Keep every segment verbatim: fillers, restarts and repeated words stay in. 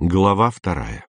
Глава вторая.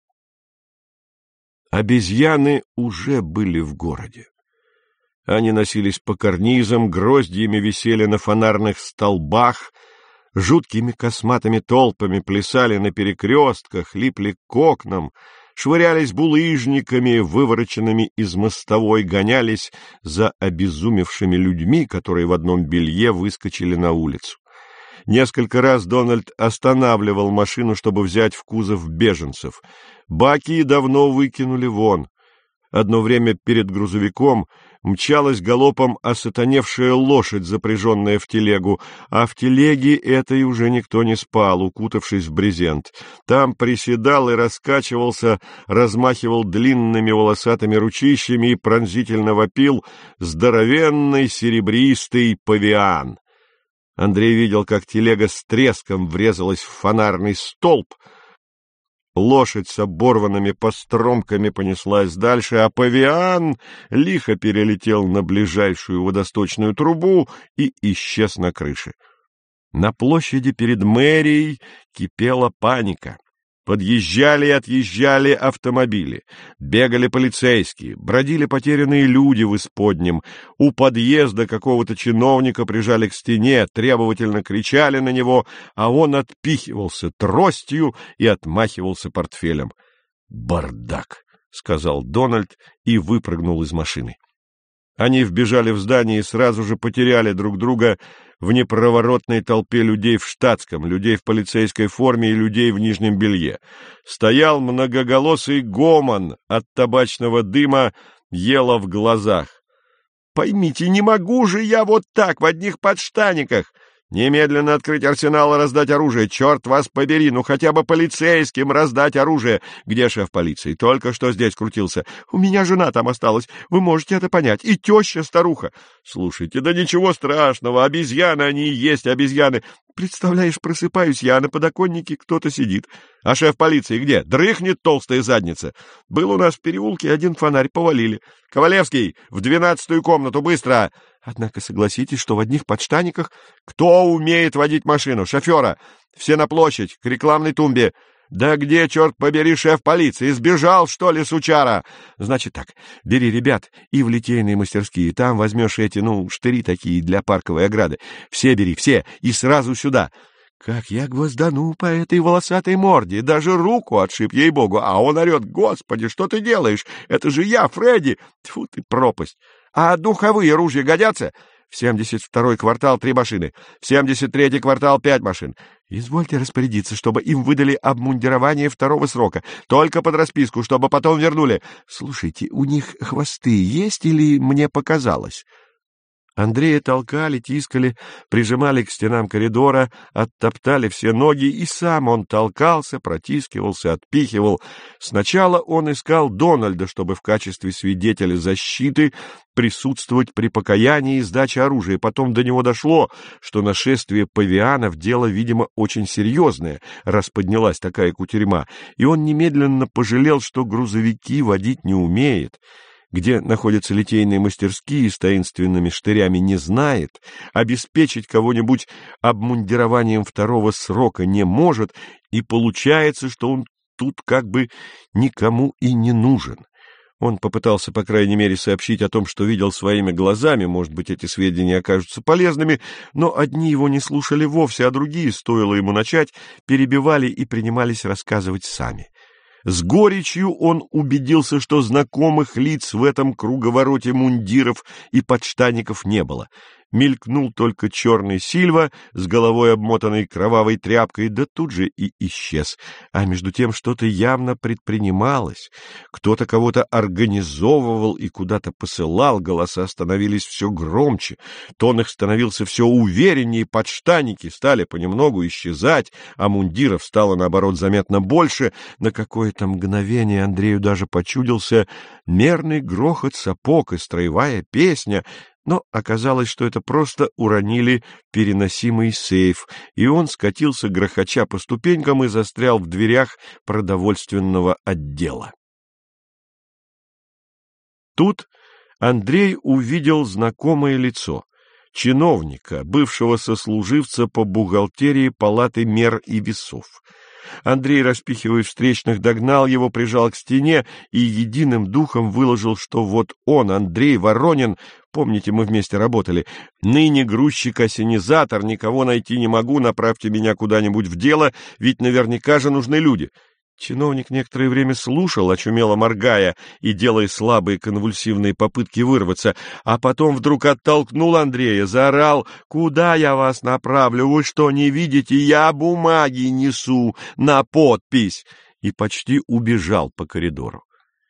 Обезьяны уже были в городе. Они носились по карнизам, гроздьями висели на фонарных столбах, жуткими косматыми толпами плясали на перекрестках, липли к окнам, швырялись булыжниками, вывороченными из мостовой, гонялись за обезумевшими людьми, которые в одном белье выскочили на улицу. Несколько раз Дональд останавливал машину, чтобы взять в кузов беженцев. Баки давно выкинули вон. Одно время перед грузовиком мчалась галопом осатаневшая лошадь, запряженная в телегу, а в телеге этой уже никто не спал, укутавшись в брезент. Там приседал и раскачивался, размахивал длинными волосатыми ручищами и пронзительно вопил здоровенный серебристый павиан. Андрей видел, как телега с треском врезалась в фонарный столб. Лошадь с оборванными постромками понеслась дальше, а павиан лихо перелетел на ближайшую водосточную трубу и исчез на крыше. На площади перед мэрией кипела паника. Подъезжали и отъезжали автомобили, бегали полицейские, бродили потерянные люди в исподнем. У подъезда какого-то чиновника прижали к стене, требовательно кричали на него, а он отпихивался тростью и отмахивался портфелем. «Бардак!» — сказал Дональд и выпрыгнул из машины. Они вбежали в здание и сразу же потеряли друг друга в непроворотной толпе людей в штатском, людей в полицейской форме и людей в нижнем белье. Стоял многоголосый гомон, от табачного дыма ело в глазах. «Поймите, не могу же я вот так, в одних подштаниках! Немедленно открыть арсенал и раздать оружие! Черт вас побери, ну хотя бы полицейским раздать оружие! Где шеф полиции? Только что здесь крутился. У меня жена там осталась, вы можете это понять. И теща-старуха. Слушайте, да ничего страшного, обезьяны они и есть обезьяны. Представляешь, просыпаюсь я, а на подоконнике кто-то сидит. А шеф полиции где? Дрыхнет толстая задница. Был у нас в переулке один фонарь, повалили. Ковалевский, в двенадцатую комнату, быстро! Однако согласитесь, что в одних подштаниках... Кто умеет водить машину? Шофера! Все на площадь, к рекламной тумбе. Да где, черт побери, шеф полиции? Сбежал, что ли, сучара? Значит так, бери ребят и в литейные мастерские. Там возьмешь эти, ну, штыри такие для парковой ограды. Все бери, все, и сразу сюда. Как я гвоздану по этой волосатой морде, даже руку отшиб, ей-богу, а он орет: «Господи, что ты делаешь? Это же я, Фредди!» Тьфу ты, пропасть! А духовые ружья годятся? В семьдесят второй квартал три машины, в семьдесят третий квартал пять машин. Извольте распорядиться, чтобы им выдали обмундирование второго срока, только под расписку, чтобы потом вернули. Слушайте, у них хвосты есть или мне показалось? Андрея толкали, тискали, прижимали к стенам коридора, оттоптали все ноги, и сам он толкался, протискивался, отпихивал. Сначала он искал Дональда, чтобы в качестве свидетеля защиты присутствовать при покаянии и сдаче оружия. Потом до него дошло, что нашествие павианов — дело, видимо, очень серьезное, раз поднялась такая кутерьма, и он немедленно пожалел, что грузовики водить не умеет. Где находятся литейные мастерские с таинственными штырями, не знает, обеспечить кого-нибудь обмундированием второго срока не может, и получается, что он тут как бы никому и не нужен. Он попытался, по крайней мере, сообщить о том, что видел своими глазами, может быть, эти сведения окажутся полезными, но одни его не слушали вовсе, а другие, стоило ему начать, перебивали и принимались рассказывать сами. С горечью он убедился, что знакомых лиц в этом круговороте мундиров и подштаников не было. Мелькнул только черный Сильва с головой, обмотанной кровавой тряпкой, да тут же и исчез. А между тем что-то явно предпринималось. Кто-то кого-то организовывал и куда-то посылал, голоса становились все громче, тон их становился все увереннее, подштаники стали понемногу исчезать, а мундиров стало, наоборот, заметно больше. На какое-то мгновение Андрею даже почудился мерный грохот сапог и строевая песня, но оказалось, что это просто уронили переносимый сейф, и он скатился, грохоча по ступенькам, и застрял в дверях продовольственного отдела. Тут Андрей увидел знакомое лицо — чиновника, бывшего сослуживца по бухгалтерии палаты мер и весов. Андрей, распихивая встречных, догнал его, прижал к стене и единым духом выложил, что вот он, Андрей Воронин, помните, мы вместе работали, ныне грузчик-осенизатор, никого найти не могу, направьте меня куда-нибудь в дело, ведь наверняка же нужны люди. Чиновник некоторое время слушал, очумело моргая и делая слабые конвульсивные попытки вырваться, а потом вдруг оттолкнул Андрея, заорал: «Куда я вас направлю? Вы что, не видите? Я бумаги несу на подпись!» и почти убежал по коридору.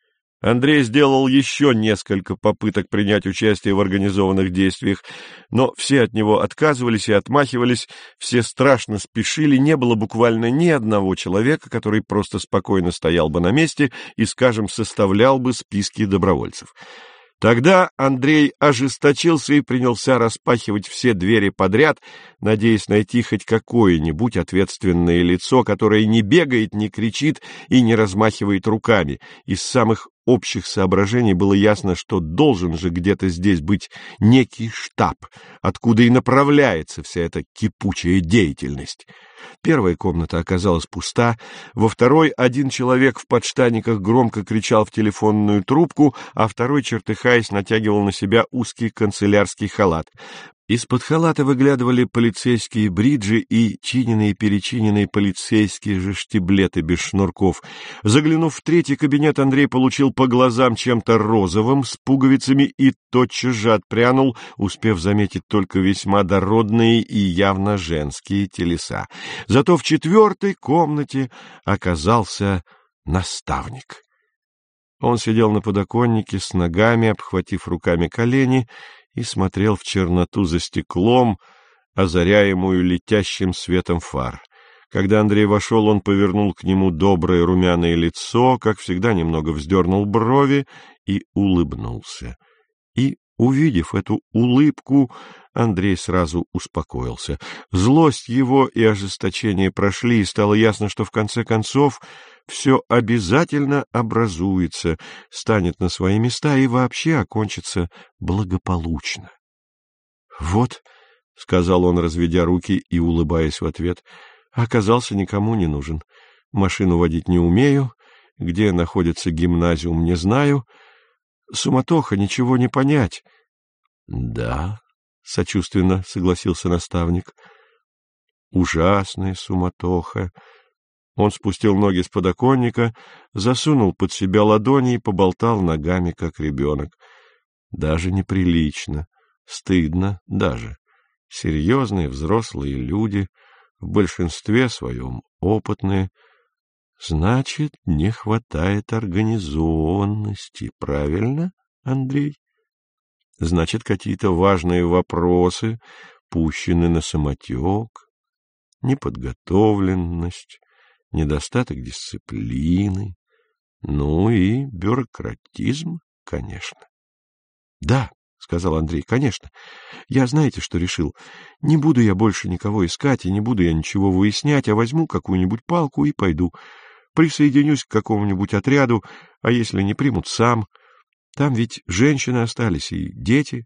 Андрей сделал еще несколько попыток принять участие в организованных действиях, но все от него отказывались и отмахивались, все страшно спешили, не было буквально ни одного человека, который просто спокойно стоял бы на месте и, скажем, составлял бы списки добровольцев. Тогда Андрей ожесточился и принялся распахивать все двери подряд, надеясь найти хоть какое-нибудь ответственное лицо, которое не бегает, не кричит и не размахивает руками. Из самых общих соображений было ясно, что должен же где-то здесь быть некий штаб, откуда и направляется вся эта кипучая деятельность. Первая комната оказалась пуста, во второй один человек в подштанниках громко кричал в телефонную трубку, а второй, чертыхаясь, натягивал на себя узкий канцелярский халат. Из-под халата выглядывали полицейские бриджи и чиненные-перечиненные полицейские же штиблеты без шнурков. Заглянув в третий кабинет, Андрей получил по глазам чем-то розовым с пуговицами и тотчас же отпрянул, успев заметить только весьма дородные и явно женские телеса. Зато в четвертой комнате оказался наставник. Он сидел на подоконнике с ногами, обхватив руками колени, и смотрел в черноту за стеклом, озаряемую летящим светом фар. Когда Андрей вошел, он повернул к нему доброе румяное лицо, как всегда немного вздернул брови и улыбнулся. И, увидев эту улыбку, Андрей сразу успокоился. Злость его и ожесточение прошли, и стало ясно, что в конце концов все обязательно образуется, станет на свои места и вообще окончится благополучно. — Вот, — сказал он, разведя руки и улыбаясь в ответ, — оказался никому не нужен. Машину водить не умею, где находится гимназиум не знаю. Суматоха, ничего не понять. — Да, — сочувственно согласился наставник, — ужасная суматоха. Он спустил ноги с подоконника, засунул под себя ладони и поболтал ногами, как ребенок. Даже неприлично, стыдно даже. Серьезные взрослые люди, в большинстве своем опытные. Значит, не хватает организованности, правильно, Андрей? Значит, какие-то важные вопросы пущены на самотек, неподготовленность, недостаток дисциплины, ну и бюрократизм, конечно. — Да, — сказал Андрей, — конечно. Я знаете, что решил? Не буду я больше никого искать, и не буду я ничего выяснять, а возьму какую-нибудь палку и пойду. Присоединюсь к какому-нибудь отряду, а если не примут, сам. Там ведь женщины остались и дети.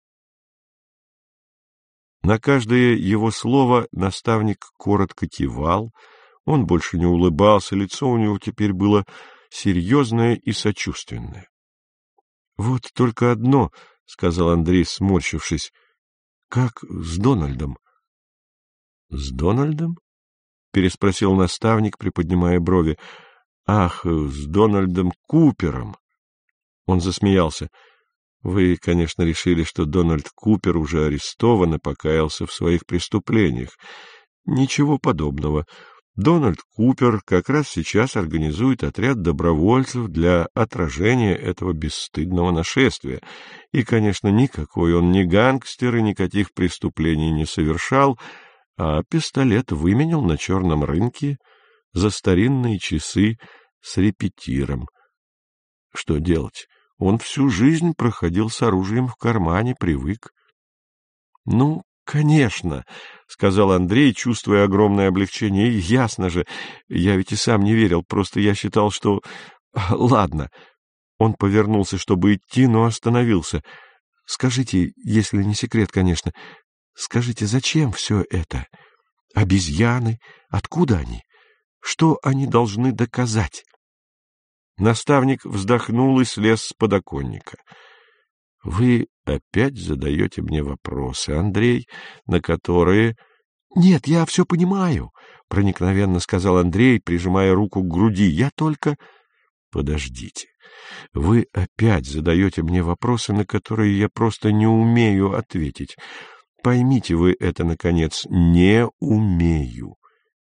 На каждое его слово наставник коротко кивал. Он больше не улыбался, лицо у него теперь было серьезное и сочувственное. — Вот только одно, — сказал Андрей, сморщившись, — как с Дональдом? — С Дональдом? — переспросил наставник, приподнимая брови. — Ах, с Дональдом Купером! Он засмеялся. — Вы, конечно, решили, что Дональд Купер уже арестован и покаялся в своих преступлениях. Ничего подобного. Дональд Купер как раз сейчас организует отряд добровольцев для отражения этого бесстыдного нашествия. И, конечно, никакой он не гангстер и никаких преступлений не совершал, а пистолет выменял на черном рынке за старинные часы с репетиром. Что делать? Он всю жизнь проходил с оружием в кармане, привык. — Ну, конечно, — сказал Андрей, чувствуя огромное облегчение. — Ясно же, я ведь и сам не верил, просто я считал, что... Ладно. Он повернулся, чтобы идти, но остановился. — Скажите, если не секрет, конечно, скажите, зачем все это? Обезьяны? Откуда они? Что они должны доказать? Наставник вздохнул и слез с подоконника. — Вы опять задаете мне вопросы, Андрей, на которые... — Нет, я все понимаю, — проникновенно сказал Андрей, прижимая руку к груди. — Я только... — Подождите. Вы опять задаете мне вопросы, на которые я просто не умею ответить. Поймите вы это, наконец, не умею.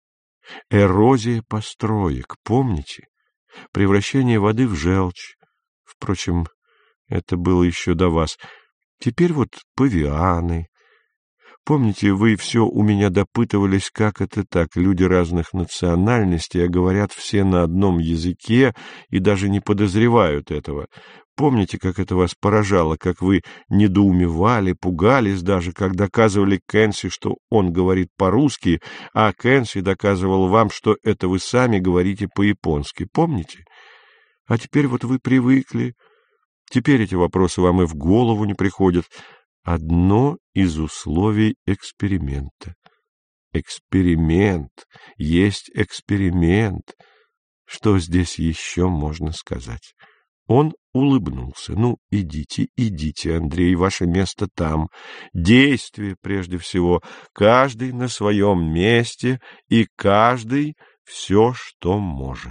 Эрозия построек, помните? Превращение воды в желчь. Впрочем, это было еще до вас. Теперь вот павианы. Помните, вы все у меня допытывались, как это так, люди разных национальностей, а говорят все на одном языке и даже не подозревают этого. Помните, как это вас поражало, как вы недоумевали, пугались даже, как доказывали Кенси, что он говорит по-русски, а Кенси доказывал вам, что это вы сами говорите по-японски. Помните? А теперь вот вы привыкли. Теперь эти вопросы вам и в голову не приходят. Одно из условий эксперимента. Эксперимент есть эксперимент. Что здесь еще можно сказать? Он улыбнулся. Ну, идите, идите, Андрей, ваше место там. Действие прежде всего. Каждый на своем месте, и каждый все, что может.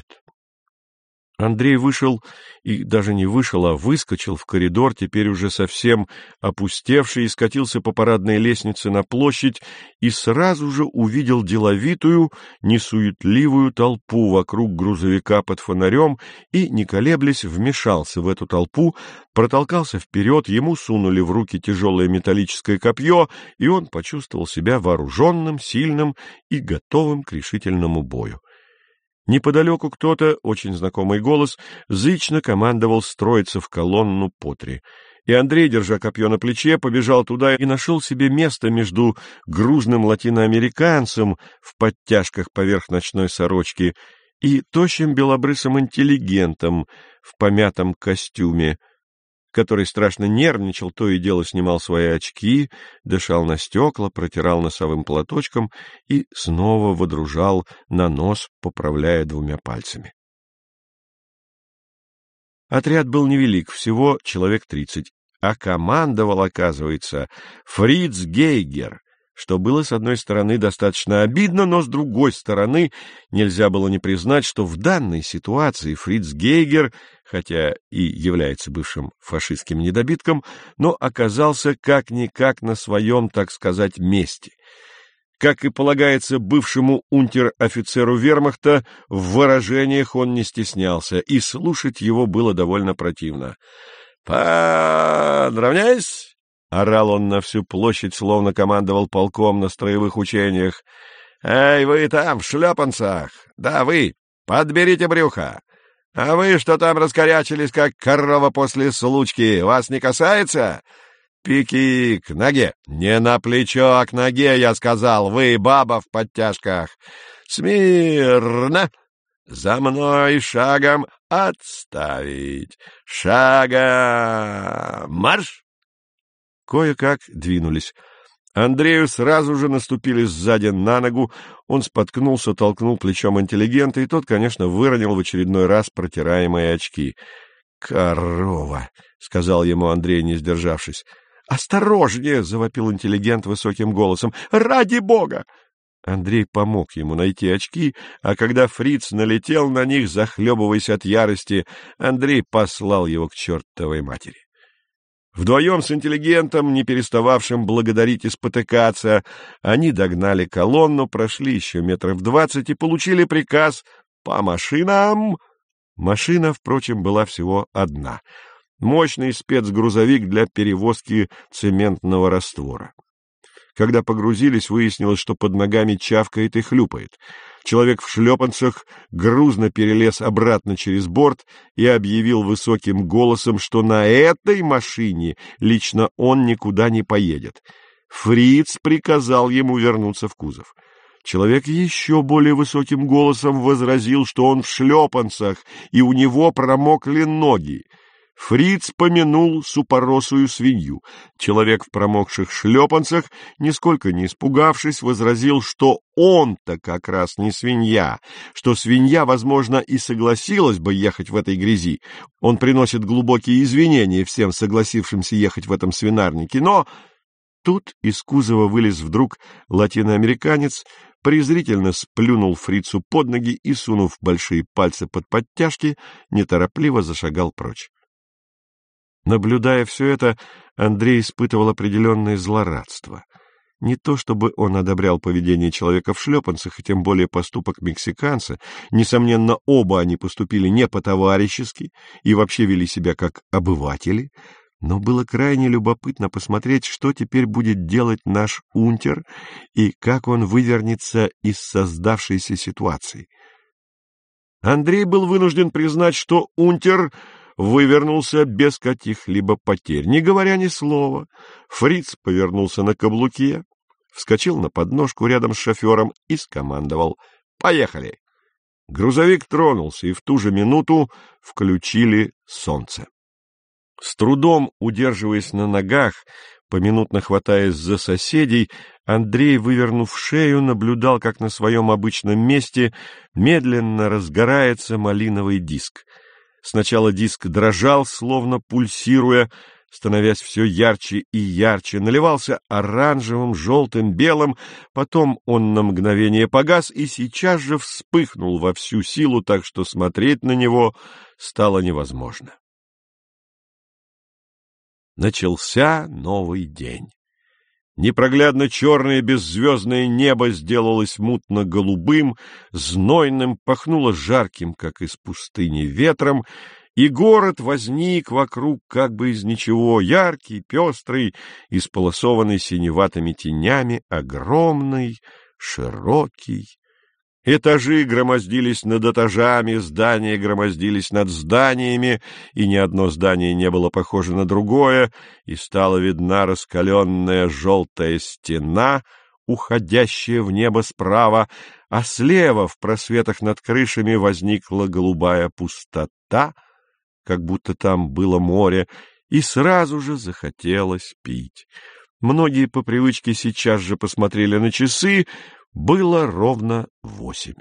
Андрей вышел, и даже не вышел, а выскочил в коридор, теперь уже совсем опустевший, и скатился по парадной лестнице на площадь, и сразу же увидел деловитую, несуетливую толпу вокруг грузовика под фонарем, и, не колеблясь, вмешался в эту толпу, протолкался вперед, ему сунули в руки тяжелое металлическое копье, и он почувствовал себя вооруженным, сильным и готовым к решительному бою. Неподалеку кто-то, очень знакомый голос, зычно командовал строиться в колонну по три. И Андрей, держа копье на плече, побежал туда и нашел себе место между грузным латиноамериканцем в подтяжках поверх ночной сорочки и тощим белобрысым интеллигентом в помятом костюме, который страшно нервничал, то и дело снимал свои очки, дышал на стекла, протирал носовым платочком и снова водружал на нос, поправляя двумя пальцами. Отряд был невелик, всего человек тридцать, а командовал, оказывается, Фриц Гейгер, что было, с одной стороны, достаточно обидно, но, с другой стороны, нельзя было не признать, что в данной ситуации Фриц Гейгер, хотя и является бывшим фашистским недобитком, но оказался как-никак на своем, так сказать, месте. Как и полагается бывшему унтер-офицеру вермахта, в выражениях он не стеснялся, и слушать его было довольно противно. «Подравняйсь!» — орал он на всю площадь, словно командовал полком на строевых учениях. — Эй, вы там, в шлепанцах! Да, вы! Подберите брюхо! А вы что там раскорячились, как корова после случки? Вас не касается? Пики к ноге! Не на плечо, а к ноге, я сказал! Вы, баба в подтяжках! Смирно! За мной шагом отставить! Шагом марш! Кое-как двинулись. Андрею сразу же наступили сзади на ногу, он споткнулся, толкнул плечом интеллигента, и тот, конечно, выронил в очередной раз протираемые очки. «Корова!» — сказал ему Андрей, не сдержавшись. «Осторожнее!» — завопил интеллигент высоким голосом. «Ради бога!» Андрей помог ему найти очки, а когда фриц налетел на них, захлебываясь от ярости, Андрей послал его к чертовой матери. Вдвоем с интеллигентом, не перестававшим благодарить и спотыкаться, они догнали колонну, прошли еще метров двадцать и получили приказ «по машинам». Машина, впрочем, была всего одна — мощный спецгрузовик для перевозки цементного раствора. Когда погрузились, выяснилось, что под ногами чавкает и хлюпает. Человек в шлепанцах грузно перелез обратно через борт и объявил высоким голосом, что на этой машине лично он никуда не поедет. Фриц приказал ему вернуться в кузов. Человек еще более высоким голосом возразил, что он в шлепанцах, и у него промокли ноги. Фриц помянул супоросую свинью. Человек в промокших шлепанцах, нисколько не испугавшись, возразил, что он-то как раз не свинья, что свинья, возможно, и согласилась бы ехать в этой грязи. Он приносит глубокие извинения всем согласившимся ехать в этом свинарнике, но... Тут из кузова вылез вдруг латиноамериканец, презрительно сплюнул фрицу под ноги и, сунув большие пальцы под подтяжки, неторопливо зашагал прочь. Наблюдая все это, Андрей испытывал определенное злорадство. Не то чтобы он одобрял поведение человека в шлепанцах, и тем более поступок мексиканца. Несомненно, оба они поступили не по-товарищески и вообще вели себя как обыватели. Но было крайне любопытно посмотреть, что теперь будет делать наш унтер и как он вывернется из создавшейся ситуации. Андрей был вынужден признать, что унтер вывернулся без каких-либо потерь. Не говоря ни слова, фриц повернулся на каблуке, вскочил на подножку рядом с шофером и скомандовал: «Поехали!». Грузовик тронулся, и в ту же минуту включили солнце. С трудом удерживаясь на ногах, поминутно хватаясь за соседей, Андрей, вывернув шею, наблюдал, как на своем обычном месте медленно разгорается малиновый диск. Сначала диск дрожал, словно пульсируя, становясь все ярче и ярче, наливался оранжевым, желтым, белым, потом он на мгновение погас и сейчас же вспыхнул во всю силу, так что смотреть на него стало невозможно. Начался новый день. Непроглядно черное беззвездное небо сделалось мутно-голубым, знойным, пахнуло жарким, как из пустыни, ветром, и город возник вокруг как бы из ничего, яркий, пестрый, исполосованный синеватыми тенями, огромный, широкий. Этажи громоздились над этажами, здания громоздились над зданиями, и ни одно здание не было похоже на другое, и стала видна раскаленная желтая стена, уходящая в небо справа, а слева в просветах над крышами возникла голубая пустота, как будто там было море, и сразу же захотелось пить. Многие по привычке сейчас же посмотрели на часы. Было ровно восемь.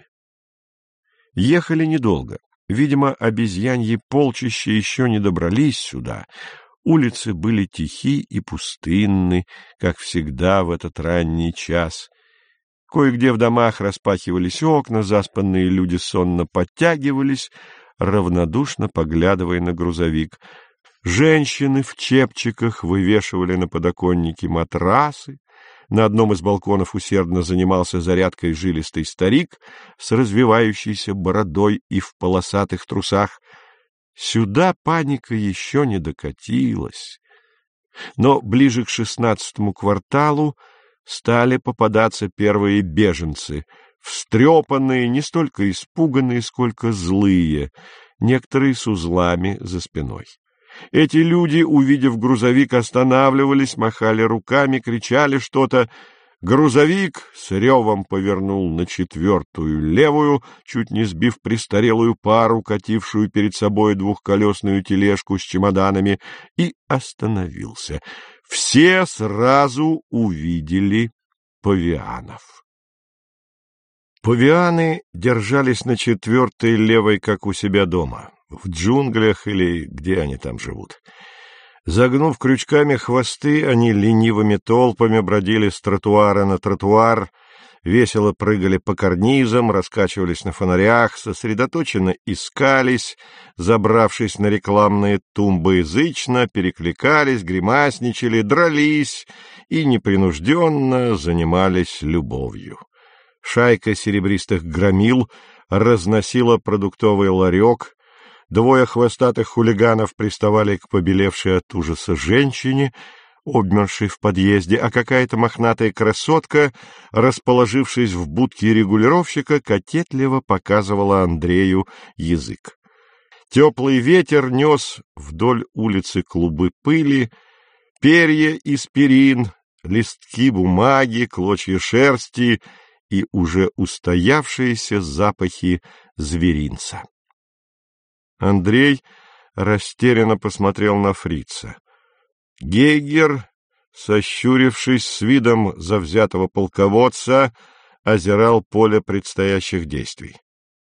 Ехали недолго. Видимо, обезьяньи полчища еще не добрались сюда. Улицы были тихи и пустынны, как всегда в этот ранний час. Кое-где в домах распахивались окна, заспанные люди сонно подтягивались, равнодушно поглядывая на грузовик. Женщины в чепчиках вывешивали на подоконнике матрасы. На одном из балконов усердно занимался зарядкой жилистый старик с развивающейся бородой и в полосатых трусах. Сюда паника еще не докатилась. Но ближе к шестнадцатому кварталу стали попадаться первые беженцы, встрепанные, не столько испуганные, сколько злые, некоторые с узлами за спиной. Эти люди, увидев грузовик, останавливались, махали руками, кричали что-то. Грузовик с ревом повернул на четвертую левую, чуть не сбив престарелую пару, катившую перед собой двухколесную тележку с чемоданами, и остановился. Все сразу увидели павианов. Павианы держались на четвертой левой, как у себя дома. В джунглях или где они там живут. Загнув крючками хвосты, они ленивыми толпами бродили с тротуара на тротуар, весело прыгали по карнизам, раскачивались на фонарях, сосредоточенно искались, забравшись на рекламные тумбы, язычно перекликались, гримасничали, дрались и непринужденно занимались любовью. Шайка серебристых громил разносила продуктовый ларек. Двое хвостатых хулиганов приставали к побелевшей от ужаса женщине, обмершей в подъезде, а какая-то мохнатая красотка, расположившись в будке регулировщика, кокетливо показывала Андрею язык. Теплый ветер нес вдоль улицы клубы пыли, перья из перин, листки бумаги, клочья шерсти и уже устоявшиеся запахи зверинца. Андрей, растерянно посмотрел на фрица. Гейгер, сощурившись с видом завзятого полководца, озирал поле предстоящих действий.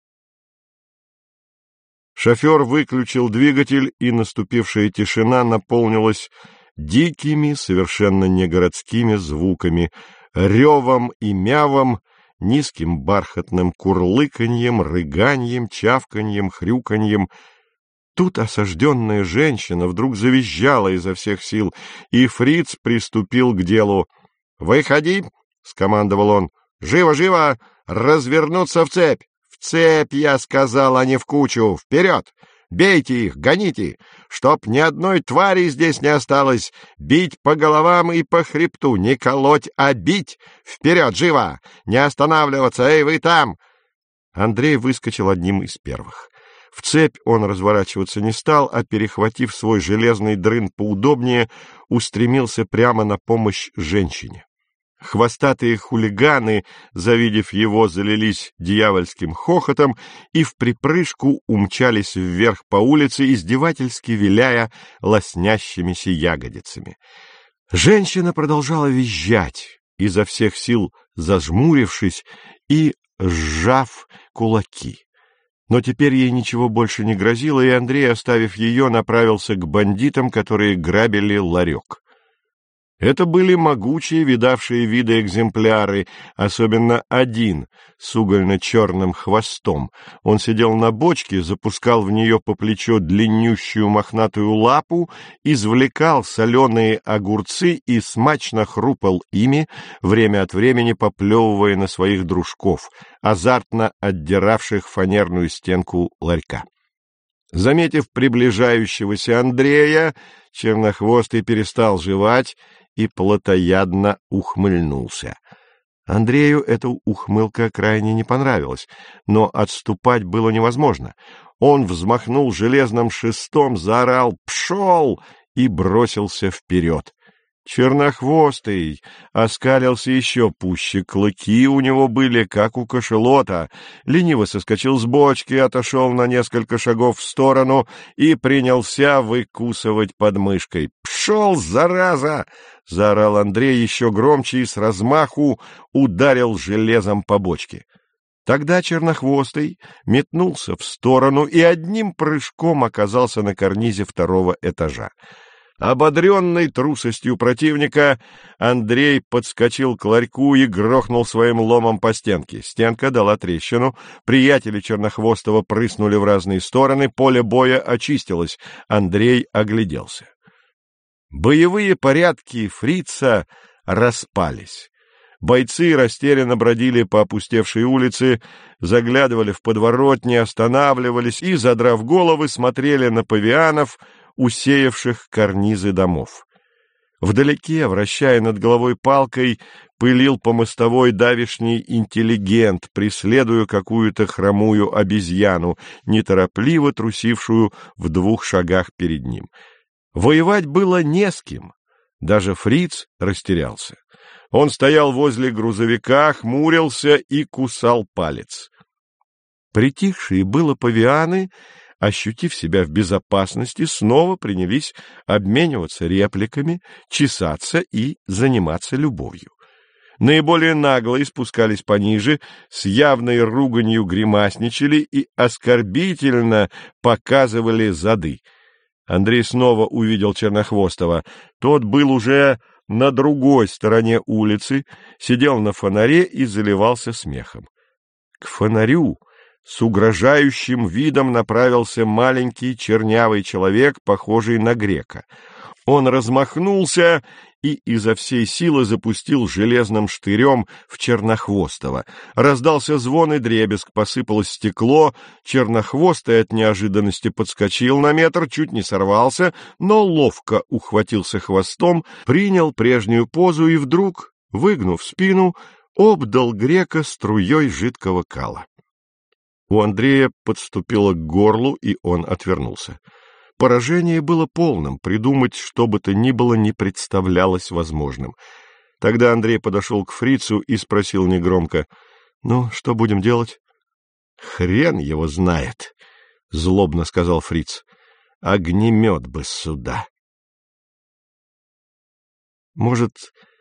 Шофер выключил двигатель, и наступившая тишина наполнилась дикими, совершенно негородскими звуками, ревом и мявом, низким бархатным курлыканьем, рыганьем, чавканьем, хрюканьем. Тут осажденная женщина вдруг завизжала изо всех сил, и фриц приступил к делу. — Выходи! — скомандовал он. — Живо, живо! Развернуться в цепь! В цепь, я сказал, а не в кучу! Вперед! Бейте их, гоните! Чтоб ни одной твари здесь не осталось! Бить по головам и по хребту! Не колоть, а бить! Вперед, живо! Не останавливаться! Эй, вы там! Андрей выскочил одним из первых. В цепь он разворачиваться не стал, а, перехватив свой железный дрын поудобнее, устремился прямо на помощь женщине. Хвостатые хулиганы, завидев его, залились дьявольским хохотом и вприпрыжку умчались вверх по улице, издевательски виляя лоснящимися ягодицами. Женщина продолжала визжать, изо всех сил зажмурившись и сжав кулаки. Но теперь ей ничего больше не грозило, и Андрей, оставив ее, направился к бандитам, которые грабили ларек. Это были могучие, видавшие виды экземпляры, особенно один с угольно-черным хвостом. Он сидел на бочке, запускал в нее по плечо длиннющую мохнатую лапу, извлекал соленые огурцы и смачно хрупал ими, время от времени поплевывая на своих дружков, азартно отдиравших фанерную стенку ларька. Заметив приближающегося Андрея, чернохвостый перестал жевать и плотоядно ухмыльнулся. Андрею эта ухмылка крайне не понравилась, но отступать было невозможно. Он взмахнул железным шестом, заорал «Пшел!» и бросился вперед. Чернохвостый оскалился еще пуще, клыки у него были, как у кошелота, лениво соскочил с бочки, отошел на несколько шагов в сторону и принялся выкусывать подмышкой. «Пшел, зараза!» — заорал Андрей еще громче и с размаху ударил железом по бочке. Тогда Чернохвостый метнулся в сторону и одним прыжком оказался на карнизе второго этажа. Ободренный трусостью противника, Андрей подскочил к ларьку и грохнул своим ломом по стенке. Стенка дала трещину, приятели Чернохвостого прыснули в разные стороны, поле боя очистилось. Андрей огляделся. Боевые порядки фрица распались. Бойцы растерянно бродили по опустевшей улице, заглядывали в подворотни, останавливались и, задрав головы, смотрели на павианов, усеявших карнизы домов. Вдалеке, вращая над головой палкой, пылил по мостовой давишний интеллигент, преследуя какую-то хромую обезьяну, неторопливо трусившую в двух шагах перед ним. Воевать было не с кем. Даже фриц растерялся. Он стоял возле грузовика, хмурился и кусал палец. Притихшие было павианы, ощутив себя в безопасности, снова принялись обмениваться репликами, чесаться и заниматься любовью. Наиболее наглые спускались пониже, с явной руганью гримасничали и оскорбительно показывали зады. Андрей снова увидел Чернохвостого. Тот был уже на другой стороне улицы, сидел на фонаре и заливался смехом. К фонарю с угрожающим видом направился маленький чернявый человек, похожий на грека. Он размахнулся и изо всей силы запустил железным штырем в Чернохвостого. Раздался звон и дребезг, посыпалось стекло. Чернохвостый от неожиданности подскочил на метр, чуть не сорвался, но ловко ухватился хвостом, принял прежнюю позу и вдруг, выгнув спину, обдал грека струей жидкого кала. У Андрея подступило к горлу, и он отвернулся. Поражение было полным, придумать что бы то ни было не представлялось возможным. Тогда Андрей подошел к фрицу и спросил негромко: — Ну, что будем делать? — Хрен его знает, — злобно сказал фриц. огнемет бы сюда. — Может,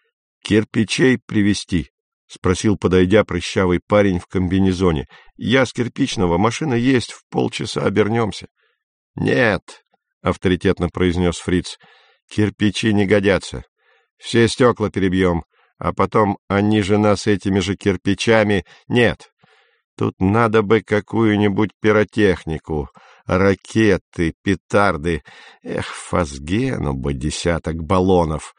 кирпичей привезти? — спросил, подойдя, прыщавый парень в комбинезоне. — Я с кирпичного, машина есть, в полчаса обернемся. — Нет, — авторитетно произнес фриц, — кирпичи не годятся. Все стекла перебьем, а потом они же нас этими же кирпичами... Нет, тут надо бы какую-нибудь пиротехнику, ракеты, петарды. Эх, фазгену бы десяток баллонов.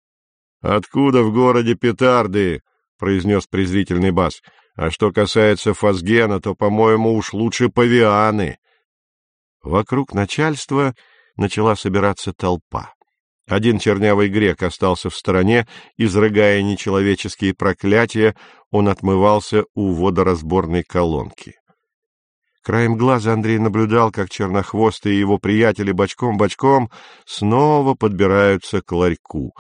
— Откуда в городе петарды? — произнес презрительный бас. — А что касается фазгена, то, по-моему, уж лучше павианы. Вокруг начальства начала собираться толпа. Один чернявый грек остался в стороне, изрыгая нечеловеческие проклятия, он отмывался у водоразборной колонки. Краем глаза Андрей наблюдал, как Чернохвостый и его приятели бочком-бочком снова подбираются к ларьку.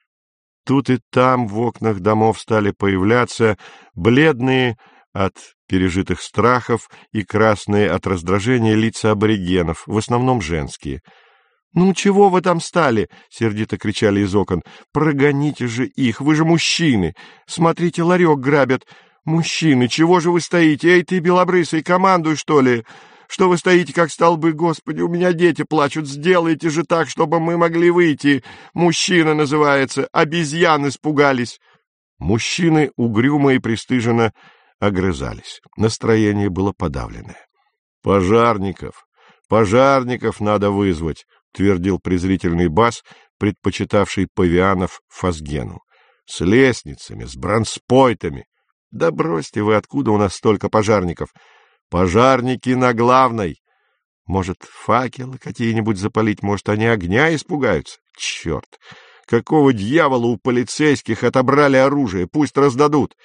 Тут и там в окнах домов стали появляться бледные от пережитых страхов и красные от раздражения лица аборигенов, в основном женские. — Ну, чего вы там стали? — сердито кричали из окон. — Прогоните же их, вы же мужчины! Смотрите, ларек грабят! Мужчины, чего же вы стоите? Эй, ты, белобрысый, командуй, что ли? Что вы стоите, как столбы? Господи, у меня дети плачут. Сделайте же так, чтобы мы могли выйти. Мужчина называется. Обезьяны испугались. Мужчины угрюмо и пристыженно огрызались. Настроение было подавленное. — Пожарников! Пожарников надо вызвать! — твердил презрительный бас, предпочитавший павианов фазгену. — С лестницами, с бронспойтами. — Да бросьте вы, откуда у нас столько пожарников? Пожарники на главной. Может, факелы какие-нибудь запалить? Может, они огня испугаются? Черт! Какого дьявола у полицейских отобрали оружие? Пусть раздадут.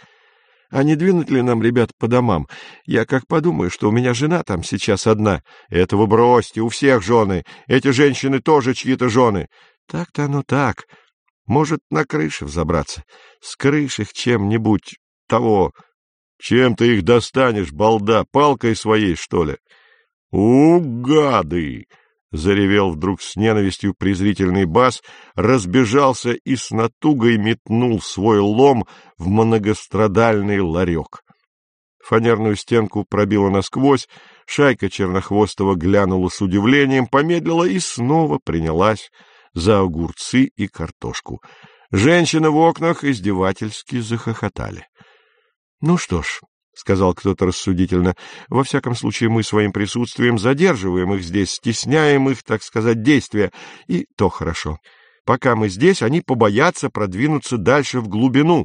А не двинуть ли нам, ребят, по домам? Я как подумаю, что у меня жена там сейчас одна. Этого бросьте, у всех жены. Эти женщины тоже чьи-то жены. Так-то оно так. Может, на крыше взобраться. С крыши чем-нибудь того... Чем ты их достанешь, балда? Палкой своей, что ли? — У, гады! — заревел вдруг с ненавистью презрительный бас, разбежался и с натугой метнул свой лом в многострадальный ларек. Фанерную стенку пробило насквозь, шайка Чернохвостого глянула с удивлением, помедлила и снова принялась за огурцы и картошку. Женщины в окнах издевательски захохотали. — Ну что ж, — сказал кто-то рассудительно, — во всяком случае мы своим присутствием задерживаем их здесь, стесняем их, так сказать, действия, и то хорошо. Пока мы здесь, они побоятся продвинуться дальше в глубину.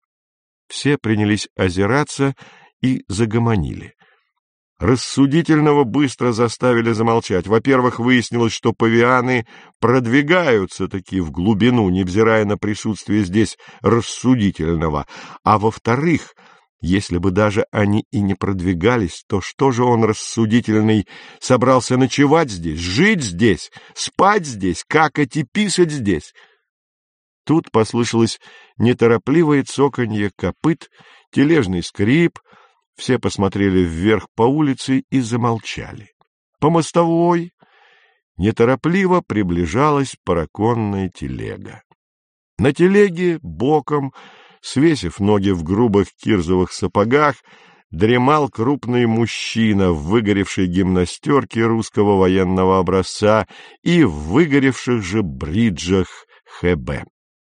Все принялись озираться и загомонили. Рассудительного быстро заставили замолчать. Во-первых, выяснилось, что павианы продвигаются-таки в глубину, невзирая на присутствие здесь рассудительного. А во-вторых, если бы даже они и не продвигались, то что же он, рассудительный, собрался ночевать здесь, жить здесь, спать здесь, какать и писать здесь? Тут послышалось неторопливое цоканье копыт, тележный скрип. Все посмотрели вверх по улице и замолчали. По мостовой неторопливо приближалась параконная телега. На телеге боком, свесив ноги в грубых кирзовых сапогах, дремал крупный мужчина в выгоревшей гимнастерке русского военного образца и в выгоревших же бриджах ХБ.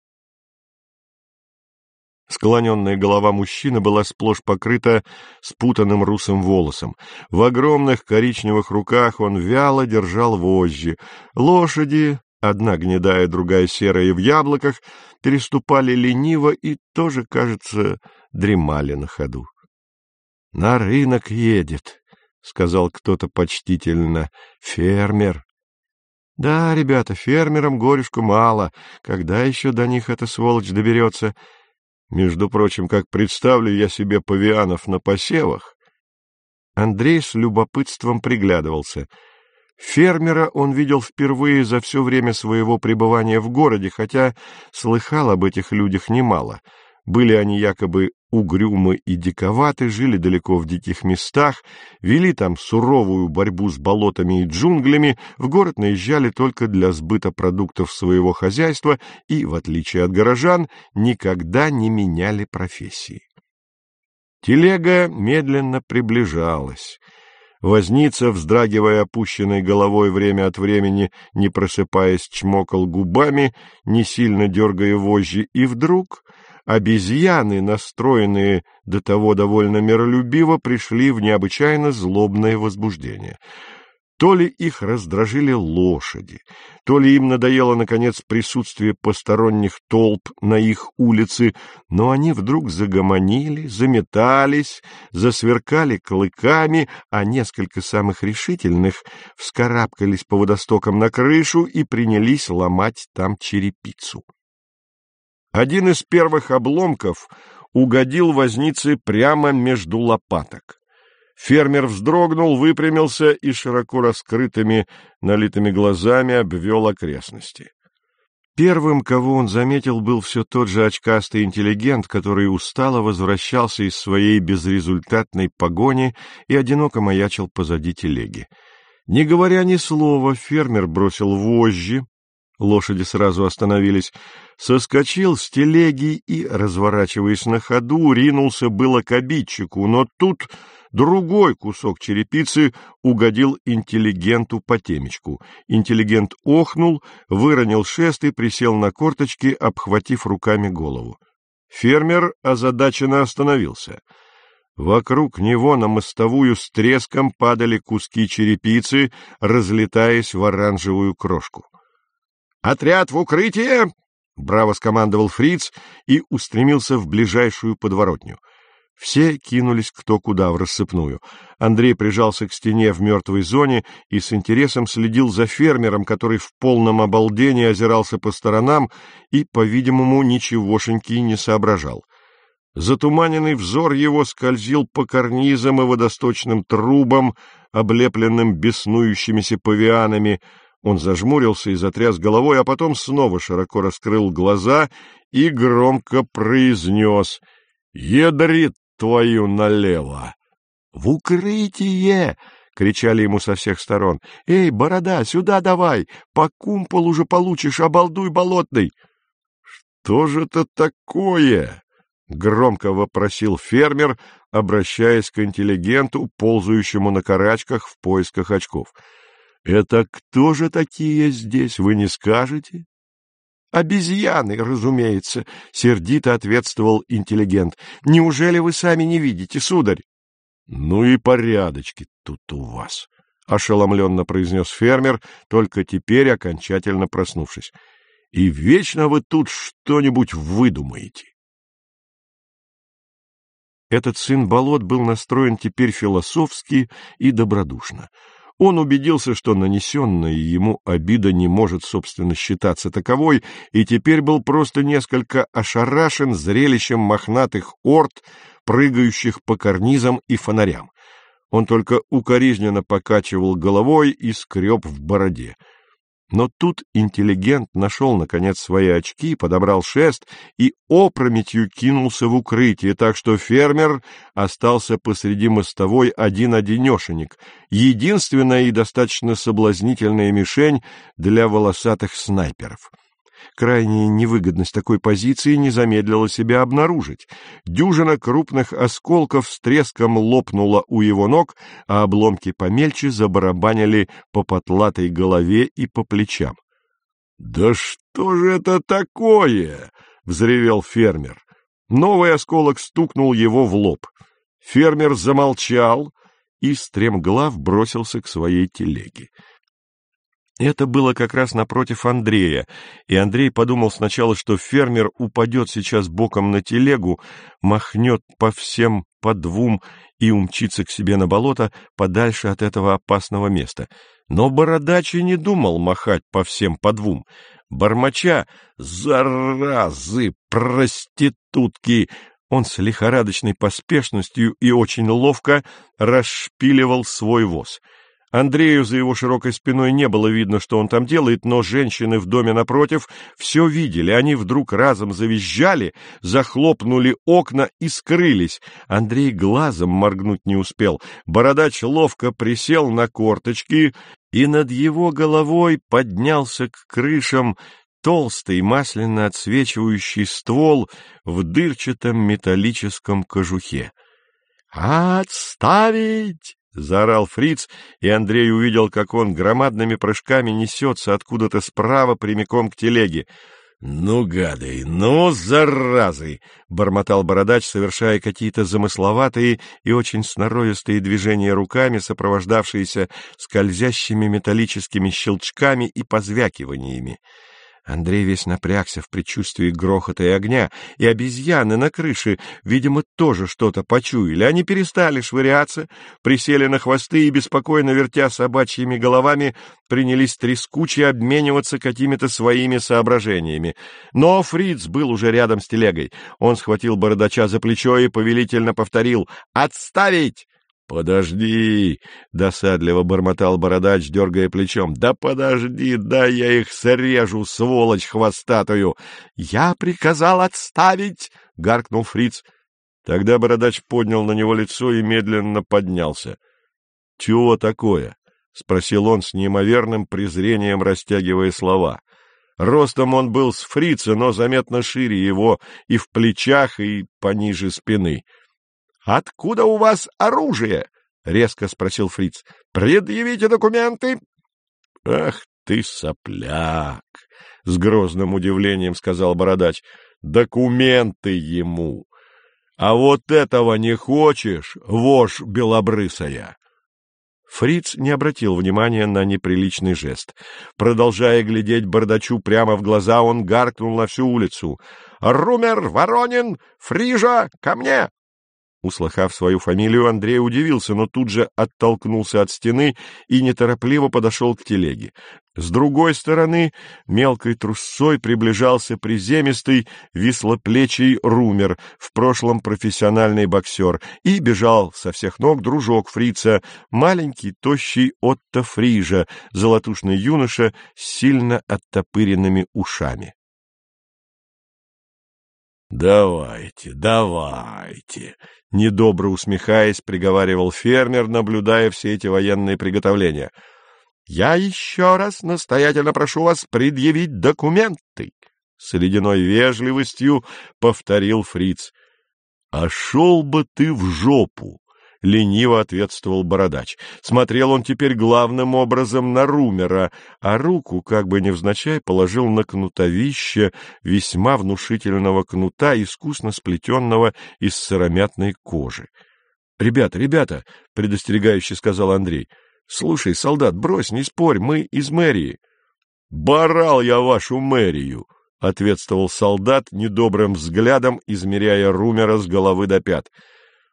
Склоненная голова мужчины была сплошь покрыта спутанным русым волосом. В огромных коричневых руках он вяло держал вожжи. Лошади, одна гнедая, другая серая в яблоках, переступали лениво и тоже, кажется, дремали на ходу. — На рынок едет, — сказал кто-то почтительно, — фермер. — Да, ребята, фермерам горюшку мало. Когда еще до них эта сволочь доберется? Между прочим, как представлю я себе павианов на посевах. Андрей с любопытством приглядывался. Фермера он видел впервые за все время своего пребывания в городе, хотя слыхал об этих людях немало. Были они якобы угрюмы и диковаты, жили далеко в диких местах, вели там суровую борьбу с болотами и джунглями, в город наезжали только для сбыта продуктов своего хозяйства и, в отличие от горожан, никогда не меняли профессии. Телега медленно приближалась. Возница, вздрагивая опущенной головой время от времени, не просыпаясь, чмокал губами, не сильно дергая вожжи, и вдруг обезьяны, настроенные до того довольно миролюбиво, пришли в необычайно злобное возбуждение. То ли их раздражили лошади, то ли им надоело, наконец, присутствие посторонних толп на их улице, но они вдруг загомонили, заметались, засверкали клыками, а несколько самых решительных вскарабкались по водостокам на крышу и принялись ломать там черепицу. Один из первых обломков угодил вознице прямо между лопаток. Фермер вздрогнул, выпрямился и широко раскрытыми, налитыми глазами обвел окрестности. Первым, кого он заметил, был все тот же очкастый интеллигент, который устало возвращался из своей безрезультатной погони и одиноко маячил позади телеги. Не говоря ни слова, фермер бросил вожжи, лошади сразу остановились, соскочил с телеги и, разворачиваясь на ходу, ринулся было к обидчику, но тут другой кусок черепицы угодил интеллигенту по темечку. Интеллигент охнул, выронил шест и присел на корточки, обхватив руками голову. Фермер озадаченно остановился. Вокруг него на мостовую с треском падали куски черепицы, разлетаясь в оранжевую крошку. «Отряд в укрытие!» — браво скомандовал фриц и устремился в ближайшую подворотню. Все кинулись кто куда в рассыпную. Андрей прижался к стене в мертвой зоне и с интересом следил за фермером, который в полном обалдении озирался по сторонам и, по-видимому, ничегошеньки не соображал. Затуманенный взор его скользил по карнизам и водосточным трубам, облепленным беснующимися павианами. Он зажмурился и затряс головой, а потом снова широко раскрыл глаза и громко произнес: «Ядрит твою налево!» «В укрытие!» — кричали ему со всех сторон. «Эй, борода, сюда давай! По кумполу же получишь, обалдуй болотный!» «Что же это такое?» — громко вопросил фермер, обращаясь к интеллигенту, ползающему на карачках в поисках очков. «Это кто же такие здесь, вы не скажете?» «Обезьяны, разумеется», — сердито ответствовал интеллигент. «Неужели вы сами не видите, сударь?» «Ну и порядочки тут у вас», — ошеломленно произнес фермер, только теперь окончательно проснувшись. «И вечно вы тут что-нибудь выдумаете». Этот сын болот был настроен теперь философски и добродушно. Он убедился, что нанесенная ему обида не может, собственно, считаться таковой, и теперь был просто несколько ошарашен зрелищем мохнатых орд, прыгающих по карнизам и фонарям. Он только укоризненно покачивал головой и скреб в бороде. Но тут интеллигент нашел, наконец, свои очки, подобрал шест и опрометью кинулся в укрытие, так что фермер остался посреди мостовой один-одинешенек, единственная и достаточно соблазнительная мишень для волосатых снайперов. Крайняя невыгодность такой позиции не замедлила себя обнаружить. Дюжина крупных осколков с треском лопнула у его ног, а обломки помельче забарабанили по потлатой голове и по плечам. — Да что же это такое? — взревел фермер. Новый осколок стукнул его в лоб. Фермер замолчал и стремглав бросился к своей телеге. Это было как раз напротив Андрея, и Андрей подумал сначала, что фермер упадет сейчас боком на телегу, махнет по всем по двум и умчится к себе на болото подальше от этого опасного места. Но бородач и не думал махать по всем по двум. Бормоча «Заразы! Проститутки!» он с лихорадочной поспешностью и очень ловко расшпиливал свой воз. Андрею за его широкой спиной не было видно, что он там делает, но женщины в доме напротив все видели. Они вдруг разом завизжали, захлопнули окна и скрылись. Андрей глазом моргнуть не успел. Бородач ловко присел на корточки, и над его головой поднялся к крышам толстый масляно отсвечивающий ствол в дырчатом металлическом кожухе. «Отставить!» — заорал фриц, и Андрей увидел, как он громадными прыжками несется откуда-то справа прямиком к телеге. «Ну, гады, ну, заразы!» — бормотал бородач, совершая какие-то замысловатые и очень сноровистые движения руками, сопровождавшиеся скользящими металлическими щелчками и позвякиваниями. Андрей весь напрягся в предчувствии грохота и огня, и обезьяны на крыше, видимо, тоже что-то почуяли. Они перестали швыряться, присели на хвосты и, беспокойно вертя собачьими головами, принялись трескуче обмениваться какими-то своими соображениями. Но фриц был уже рядом с телегой. Он схватил бородача за плечо и повелительно повторил: «Отставить!» «Подожди!» — досадливо бормотал бородач, дергая плечом. «Да подожди, да я их срежу, сволочь хвостатую!» «Я приказал отставить!» — гаркнул фриц. Тогда бородач поднял на него лицо и медленно поднялся. «Чего такое?» — спросил он с неимоверным презрением, растягивая слова. Ростом он был с фрица, но заметно шире его и в плечах, и пониже спины. — Откуда у вас оружие? — резко спросил фриц. — Предъявите документы. — Ах ты, сопляк! — с грозным удивлением сказал бородач. — Документы ему! А вот этого не хочешь, вошь белобрысая? Фриц не обратил внимания на неприличный жест. Продолжая глядеть бардачу прямо в глаза, он гаркнул на всю улицу: «Румер, Воронин, Фрижа, ко мне!» Услыхав свою фамилию, Андрей удивился, но тут же оттолкнулся от стены и неторопливо подошел к телеге. С другой стороны мелкой трусцой приближался приземистый, вислоплечий Румер, в прошлом профессиональный боксер, и бежал со всех ног дружок фрица, маленький, тощий Отто Фрижа, золотушный юноша с сильно оттопыренными ушами. «Давайте, давайте!» — недобро усмехаясь, приговаривал фермер, наблюдая все эти военные приготовления. «Я еще раз настоятельно прошу вас предъявить документы!» — с ледяной вежливостью повторил фриц. «А шел бы ты в жопу!» — лениво ответствовал бородач. Смотрел он теперь главным образом на Румера, а руку, как бы невзначай, положил на кнутовище весьма внушительного кнута, искусно сплетенного из сыромятной кожи. — Ребята, ребята! — предостерегающе сказал Андрей. — Слушай, солдат, брось, не спорь, мы из мэрии. — Барал я вашу мэрию! — ответствовал солдат, недобрым взглядом измеряя Румера с головы до пят. —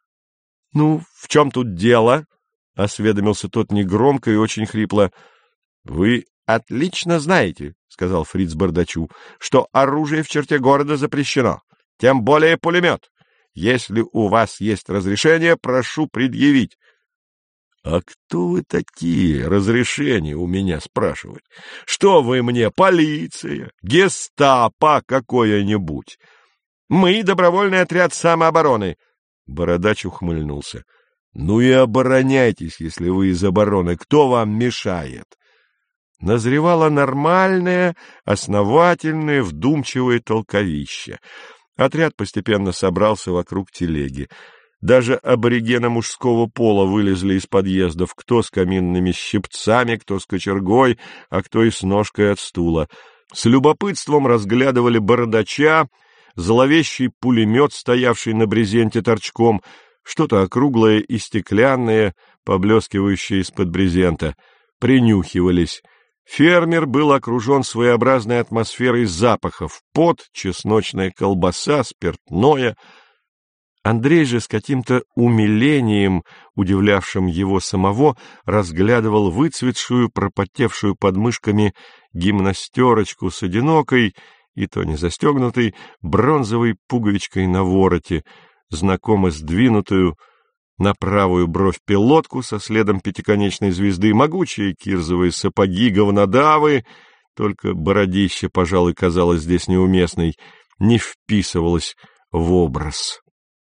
Ну, в чем тут дело? — осведомился тот негромко и очень хрипло. — Вы отлично знаете, — сказал фриц бардачу, — что оружие в черте города запрещено, тем более пулемет. Если у вас есть разрешение, прошу предъявить. — А кто вы такие, разрешение у меня спрашивать? Что вы мне, полиция, гестапо какое-нибудь? Мы добровольный отряд самообороны. Бородач ухмыльнулся. — Ну и обороняйтесь, если вы из обороны. Кто вам мешает? Назревало нормальное, основательное, вдумчивое толковище. Отряд постепенно собрался вокруг телеги. Даже аборигены мужского пола вылезли из подъездов, кто с каминными щипцами, кто с кочергой, а кто и с ножкой от стула. С любопытством разглядывали бородача, зловещий пулемет, стоявший на брезенте торчком, что-то округлое и стеклянное, поблескивающее из-под брезента. Принюхивались. Фермер был окружен своеобразной атмосферой запахов: пот, чесночная колбаса, спиртное. Андрей же с каким-то умилением, удивлявшим его самого, разглядывал выцветшую, пропотевшую под мышками гимнастерочку с одинокой, и то не застегнутой, бронзовой пуговичкой на вороте, знакомо сдвинутую, на правую бровь пилотку со следом пятиконечной звезды, могучие кирзовые сапоги, говнодавы, только бородище, пожалуй, казалось здесь неуместной, не вписывалось в образ.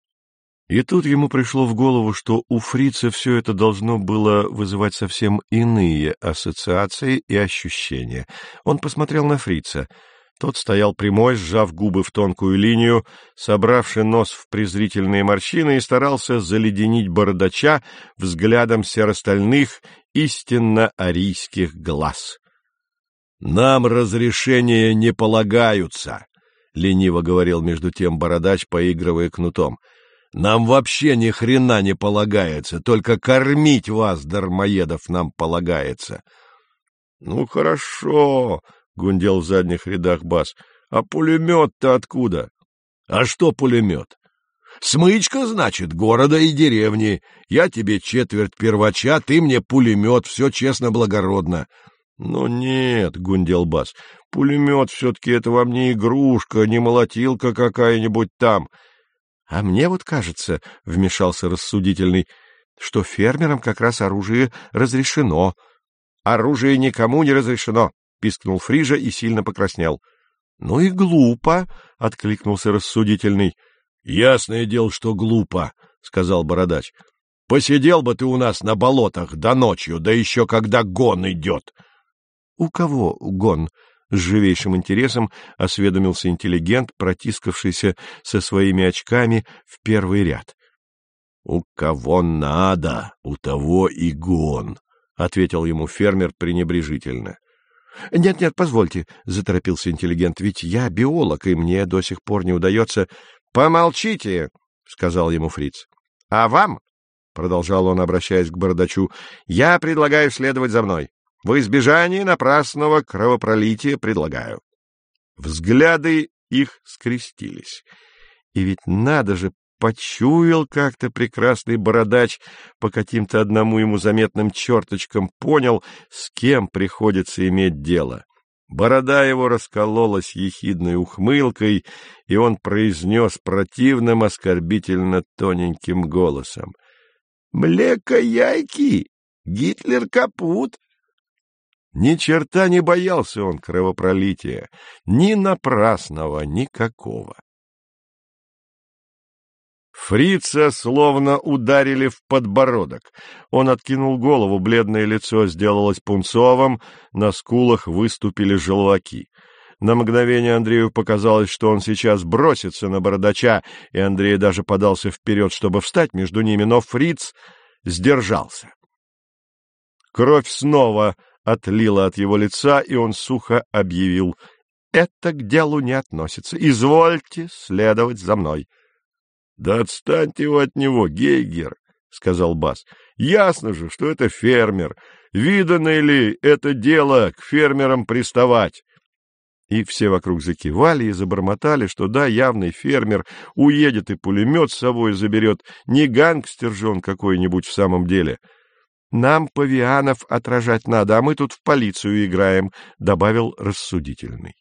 И тут ему пришло в голову, что у фрица все это должно было вызывать совсем иные ассоциации и ощущения. Он посмотрел на фрица. Тот стоял прямой, сжав губы в тонкую линию, собравший нос в презрительные морщины, и старался заледенить бородача взглядом серостальных, истинно арийских глаз. — Нам разрешения не полагаются, — лениво говорил между тем бородач, поигрывая кнутом. — Нам вообще ни хрена не полагается, только кормить вас, дармоедов, нам полагается. — Ну, хорошо, — гундел в задних рядах бас. — А пулемет-то откуда? — А что пулемет? — Смычка, значит, города и деревни. Я тебе четверть первача, ты мне пулемет, все честно-благородно. — Ну нет, — гундел бас, — пулемет все-таки это вам не игрушка, не молотилка какая-нибудь там. — А мне вот кажется, — вмешался рассудительный, — что фермерам как раз оружие разрешено. — Оружие никому не разрешено, — пискнул Фрижа и сильно покраснел. — Ну и глупо, — откликнулся рассудительный. — Ясное дело, что глупо, — сказал бородач. — Посидел бы ты у нас на болотах до ночью, да еще когда гон идет. — У кого гон? — с живейшим интересом осведомился интеллигент, протискавшийся со своими очками в первый ряд. — У кого надо, у того и гон, — ответил ему фермер пренебрежительно. «Нет, — Нет-нет, позвольте, — заторопился интеллигент, — ведь я биолог, и мне до сих пор не удается... — Помолчите, — сказал ему фриц. — А вам, — продолжал он, обращаясь к бородачу, — я предлагаю следовать за мной. В избежание напрасного кровопролития предлагаю. Взгляды их скрестились. И ведь надо же, почуял как-то прекрасный бородач, по каким-то одному ему заметным черточкам понял, с кем приходится иметь дело. Борода его раскололась ехидной ухмылкой, и он произнес противным, оскорбительно тоненьким голосом: — Млеко-яйки! Гитлер капут! Ни черта не боялся он кровопролития, ни напрасного, никакого. Фрица словно ударили в подбородок. Он откинул голову, бледное лицо сделалось пунцовым, на скулах выступили желваки. На мгновение Андрею показалось, что он сейчас бросится на бородача, и Андрей даже подался вперед, чтобы встать между ними, но фриц сдержался. Кровь снова отлила от его лица, и он сухо объявил: — Это к делу не относится. Извольте следовать за мной. — Да отстаньте вы от него, Гейгер, — сказал бас. — Ясно же, что это фермер. Видано ли это дело к фермерам приставать? И все вокруг закивали и забормотали, что да, явный фермер, уедет и пулемет с собой заберет. Не гангстер же он какой-нибудь в самом деле. — Нам павианов отражать надо, а мы тут в полицию играем, — добавил рассудительный.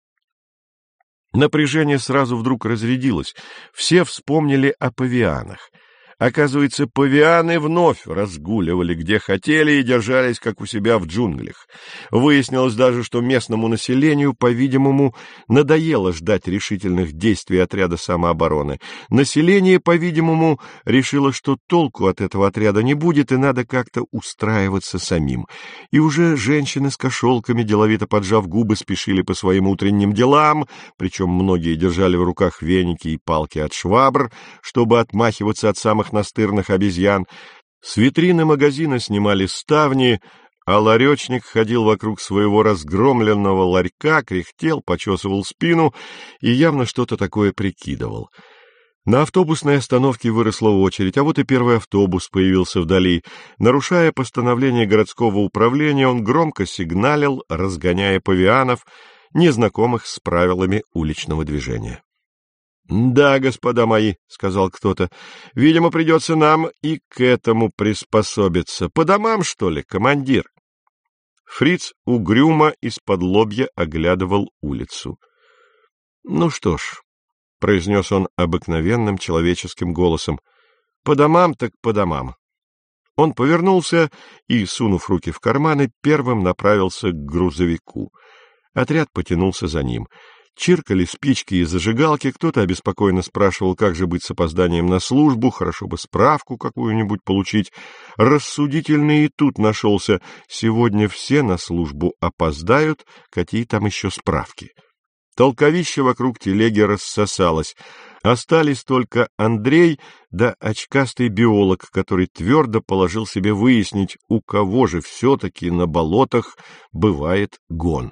Напряжение сразу вдруг разрядилось. Все вспомнили о павианах. Оказывается, павианы вновь разгуливали где хотели и держались, как у себя в джунглях. Выяснилось даже, что местному населению, по-видимому, надоело ждать решительных действий отряда самообороны. Население, по-видимому, решило, что толку от этого отряда не будет, и надо как-то устраиваться самим. И уже женщины с кошелками, деловито поджав губы, спешили по своим утренним делам, причем многие держали в руках веники и палки от швабр, чтобы отмахиваться от самых настырных обезьян. С витрины магазина снимали ставни, а ларечник ходил вокруг своего разгромленного ларька, кряхтел, почесывал спину и явно что-то такое прикидывал. На автобусной остановке выросла очередь, а вот и первый автобус появился вдали. Нарушая постановление городского управления, он громко сигналил, разгоняя павианов, незнакомых с правилами уличного движения. — Да, господа мои, — сказал кто-то, — видимо, придется нам и к этому приспособиться. По домам, что ли, командир? Фриц угрюмо из-под лобья оглядывал улицу. — Ну что ж, — произнес он обыкновенным человеческим голосом, По домам так по домам. Он повернулся и, сунув руки в карманы, первым направился к грузовику. Отряд потянулся за ним. Чиркали спички и зажигалки, кто-то обеспокоенно спрашивал, как же быть с опозданием на службу, хорошо бы справку какую-нибудь получить. Рассудительный и тут нашелся: сегодня все на службу опоздают, какие там еще справки. Толковище вокруг телеги рассосалось. Остались только Андрей да очкастый биолог, который твердо положил себе выяснить, у кого же все-таки на болотах бывает гон.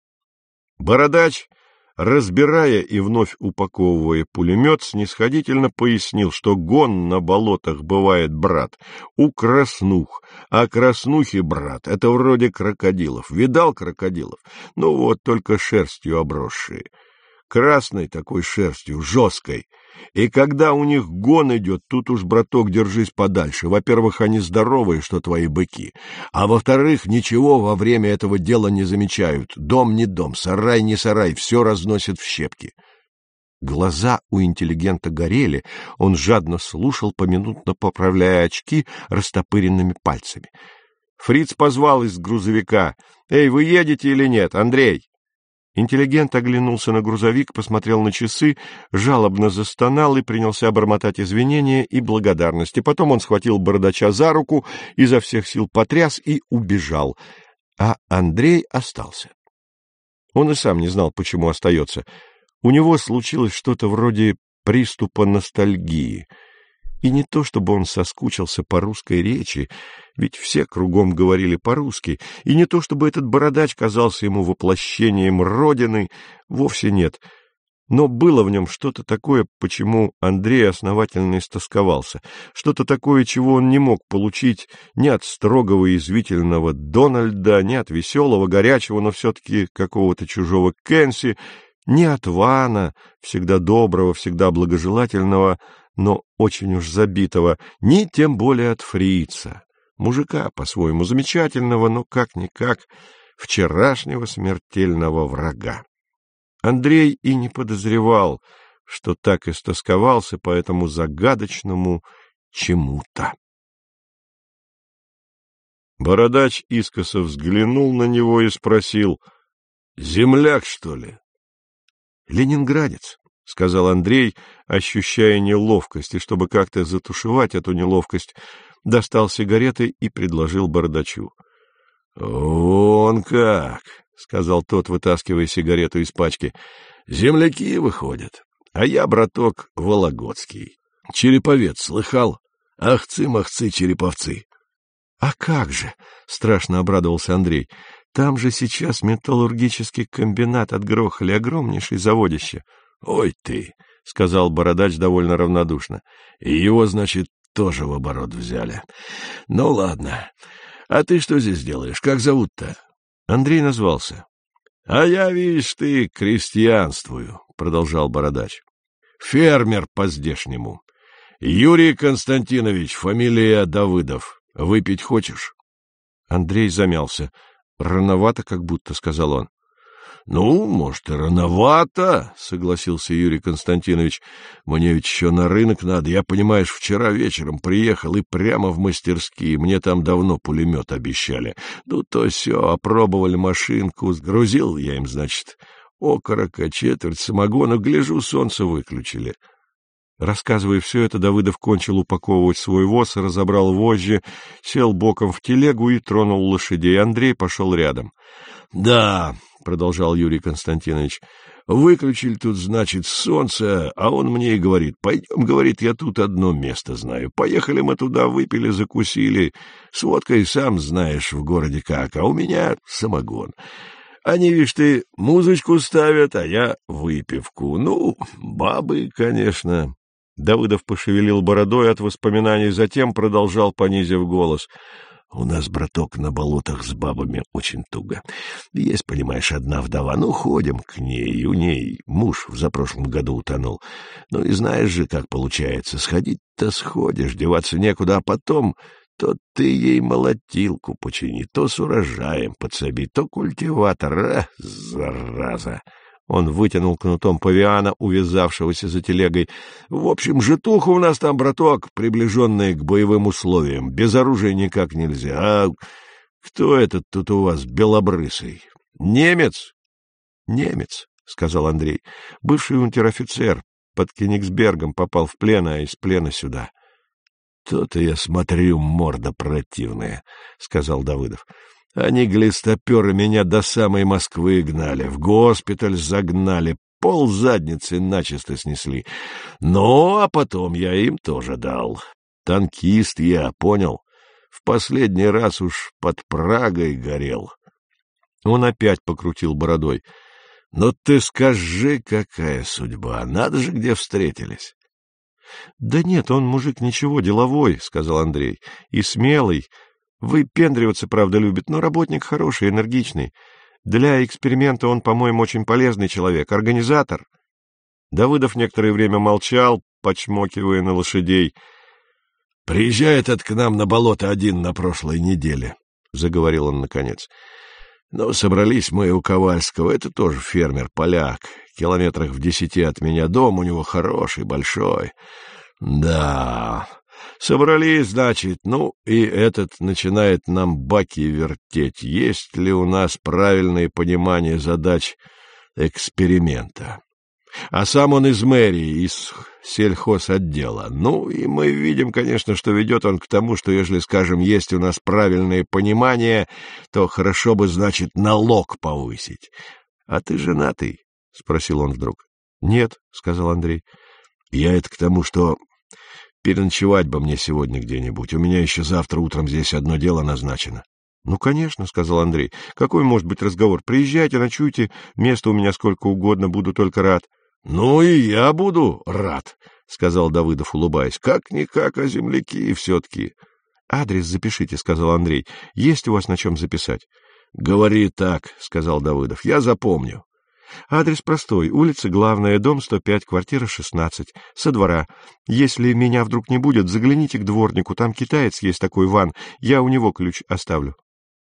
Бородач, разбирая и вновь упаковывая пулемет, снисходительно пояснил, что гон на болотах бывает, брат, у краснух, а краснухи, брат, это вроде крокодилов. Видал крокодилов? Ну вот, только шерстью обросшие. Красной такой шерстью, жесткой. И когда у них гон идет, тут уж, браток, держись подальше. Во-первых, они здоровые, что твои быки. А во-вторых, ничего во время этого дела не замечают. Дом не дом, сарай не сарай, все разносят в щепки. Глаза у интеллигента горели, он жадно слушал, поминутно поправляя очки растопыренными пальцами. Фриц позвал из грузовика: «Эй, вы едете или нет, Андрей?» Интеллигент оглянулся на грузовик, посмотрел на часы, жалобно застонал и принялся бормотать извинения и благодарности. Потом он схватил бородача за руку, изо всех сил потряс и убежал. А Андрей остался. Он и сам не знал, почему остается. У него случилось что-то вроде приступа ностальгии. И не то, чтобы он соскучился по русской речи, ведь все кругом говорили по-русски, и не то, чтобы этот бородач казался ему воплощением родины, вовсе нет. Но было в нем что-то такое, почему Андрей основательно истосковался, что-то такое, чего он не мог получить ни от строгого и язвительного Дональда, ни от веселого, горячего, но все-таки какого-то чужого Кэнси, ни от Вана, всегда доброго, всегда благожелательного, но очень уж забитого, ни тем более от Фрица, мужика по-своему замечательного, но как-никак вчерашнего смертельного врага. Андрей и не подозревал, что так истосковался по этому загадочному чему-то. Бородач искоса взглянул на него и спросил: «Земляк, что ли?» «Ленинградец», — сказал Андрей, ощущая неловкость, и чтобы как-то затушевать эту неловкость, достал сигареты и предложил бородачу. — Вон как, — сказал тот, вытаскивая сигарету из пачки, — земляки выходят, а я, браток, вологодский. Череповец слыхал? Ахцы-махцы, череповцы. — А как же, — страшно обрадовался Андрей, — там же сейчас металлургический комбинат отгрохали, огромнейший заводище. — Ой ты, — сказал бородач довольно равнодушно, — и его, значит, тоже в оборот взяли. Ну, ладно. А ты что здесь делаешь? Как зовут-то? Андрей назвался. — А я, видишь ты, крестьянствую, — продолжал бородач. — Фермер по-здешнему. Юрий Константинович, фамилия Давыдов. Выпить хочешь? Андрей замялся. — Рановато как будто, — сказал он. — Ну, может, и рановато, — согласился Юрий Константинович. — Мне ведь еще на рынок надо. Я, понимаешь, вчера вечером приехал и прямо в мастерские. Мне там давно пулемет обещали. Ну, то все, опробовали машинку. Сгрузил я им, значит, окорока, четверть самогона. Гляжу, солнце выключили. Рассказывая все это, Давыдов кончил упаковывать свой воз, разобрал вожжи, сел боком в телегу и тронул лошадей. Андрей пошел рядом. — Да, — продолжал Юрий Константинович, — выключили тут, значит, солнце, а он мне и говорит: пойдем, говорит, я тут одно место знаю. Поехали мы туда, выпили, закусили. С водкой, сам знаешь, в городе как, а у меня самогон. Они, видишь ты, музычку ставят, а я выпивку. Ну, бабы, конечно. Давыдов пошевелил бородой от воспоминаний, затем продолжал, понизив голос. У нас, браток, на болотах с бабами очень туго. Есть, понимаешь, одна вдова. Ну, ходим к ней, у ней муж в запрошлом году утонул. Ну, и знаешь же, как получается. Сходить-то сходишь, деваться некуда, а потом то ты ей молотилку почини, то с урожаем подсоби, то культиватор. А, зараза! Он вытянул кнутом павиана, увязавшегося за телегой. — В общем, житуха у нас там, браток, приближенная к боевым условиям. Без оружия никак нельзя. А кто этот тут у вас белобрысый? Немец? — Немец, — сказал Андрей. — Бывший унтер-офицер. Под Кенигсбергом попал в плен, а из плена сюда. — То-то я смотрю, морда противная, — сказал Давыдов. Они, глистоперы, меня до самой Москвы гнали, в госпиталь загнали, пол задницы начисто снесли. Ну, а потом я им тоже дал. Танкист я, понял? В последний раз уж под Прагой горел. Он опять покрутил бородой. — Ну ты скажи, какая судьба, надо же, где встретились. — Да нет, он мужик ничего, деловой, — сказал Андрей, — и смелый. Выпендриваться, правда, любит, но работник хороший, энергичный. Для эксперимента он, по-моему, очень полезный человек, организатор. Давыдов некоторое время молчал, почмокивая на лошадей. — Приезжает этот к нам на болото один на прошлой неделе, — заговорил он наконец. — Ну, собрались мы у Ковальского, это тоже фермер, поляк. Километрах в десяти от меня дом у него хороший, большой. Да... Собрались, значит, ну, и этот начинает нам баки вертеть. Есть ли у нас правильное понимание задач эксперимента? А сам он из мэрии, из сельхозотдела. Ну, и мы видим, конечно, что ведет он к тому, что, если, скажем, есть у нас правильное понимание, то хорошо бы, значит, налог повысить. — А ты женатый? — спросил он вдруг. — Нет, — сказал Андрей. — Я это к тому, что... Переночевать бы мне сегодня где-нибудь. У меня еще завтра утром здесь одно дело назначено. — Ну, конечно, — сказал Андрей. — Какой может быть разговор? Приезжайте, ночуйте. Места у меня сколько угодно, буду только рад. — Ну, и я буду рад, — сказал Давыдов, улыбаясь. — Как-никак, а земляки все-таки. — Адрес запишите, — сказал Андрей. — Есть у вас на чем записать? — Говори так, — сказал Давыдов. — Я запомню. Адрес простой. Улица Главная, дом сто пять, квартира шестнадцать. Со двора. Если меня вдруг не будет, загляните к дворнику. Там китаец есть такой, Ван. Я у него ключ оставлю.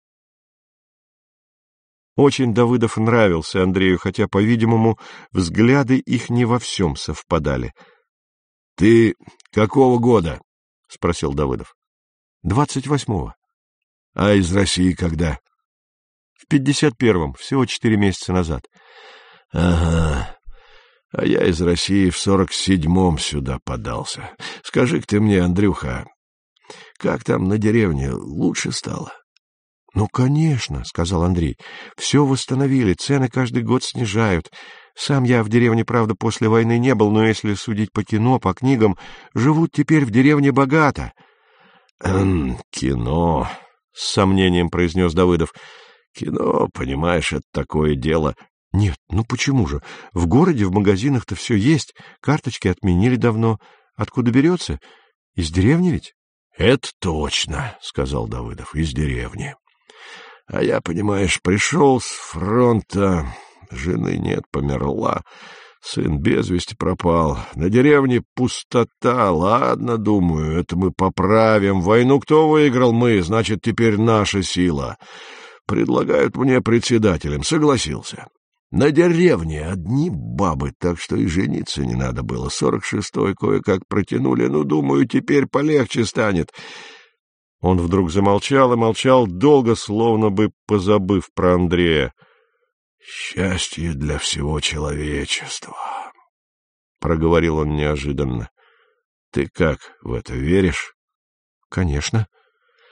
Очень Давыдов нравился Андрею, хотя, по-видимому, взгляды их не во всем совпадали. — Ты какого года? — спросил Давыдов. — Двадцать восьмого. — А из России когда? — В пятьдесят первом, всего четыре месяца назад. — Ага, а я из России в сорок седьмом сюда подался. Скажи-ка ты мне, Андрюха, как там на деревне, лучше стало? — Ну, конечно, — сказал Андрей, — все восстановили, цены каждый год снижают. Сам я в деревне, правда, после войны не был, но если судить по кино, по книгам, живут теперь в деревне богато. «Эм, — Кино, — с сомнением произнес Давыдов. — Кино, понимаешь, это такое дело... — Нет, ну почему же? В городе, в магазинах-то все есть. Карточки отменили давно. Откуда берется? Из деревни ведь? — Это точно, — сказал Давыдов, — из деревни. А я, понимаешь, пришел с фронта, жены нет, померла, сын без вести пропал. На деревне пустота, ладно, думаю, это мы поправим. Войну кто выиграл? Мы, значит, теперь наша сила. Предлагают мне председателем, согласился. На деревне одни бабы, так что и жениться не надо было. Сорок шестой кое-как протянули, ну, думаю, теперь полегче станет. Он вдруг замолчал и молчал долго, словно бы позабыв про Андрея. — Счастье для всего человечества, — проговорил он неожиданно. — Ты как, в это веришь? — Конечно. —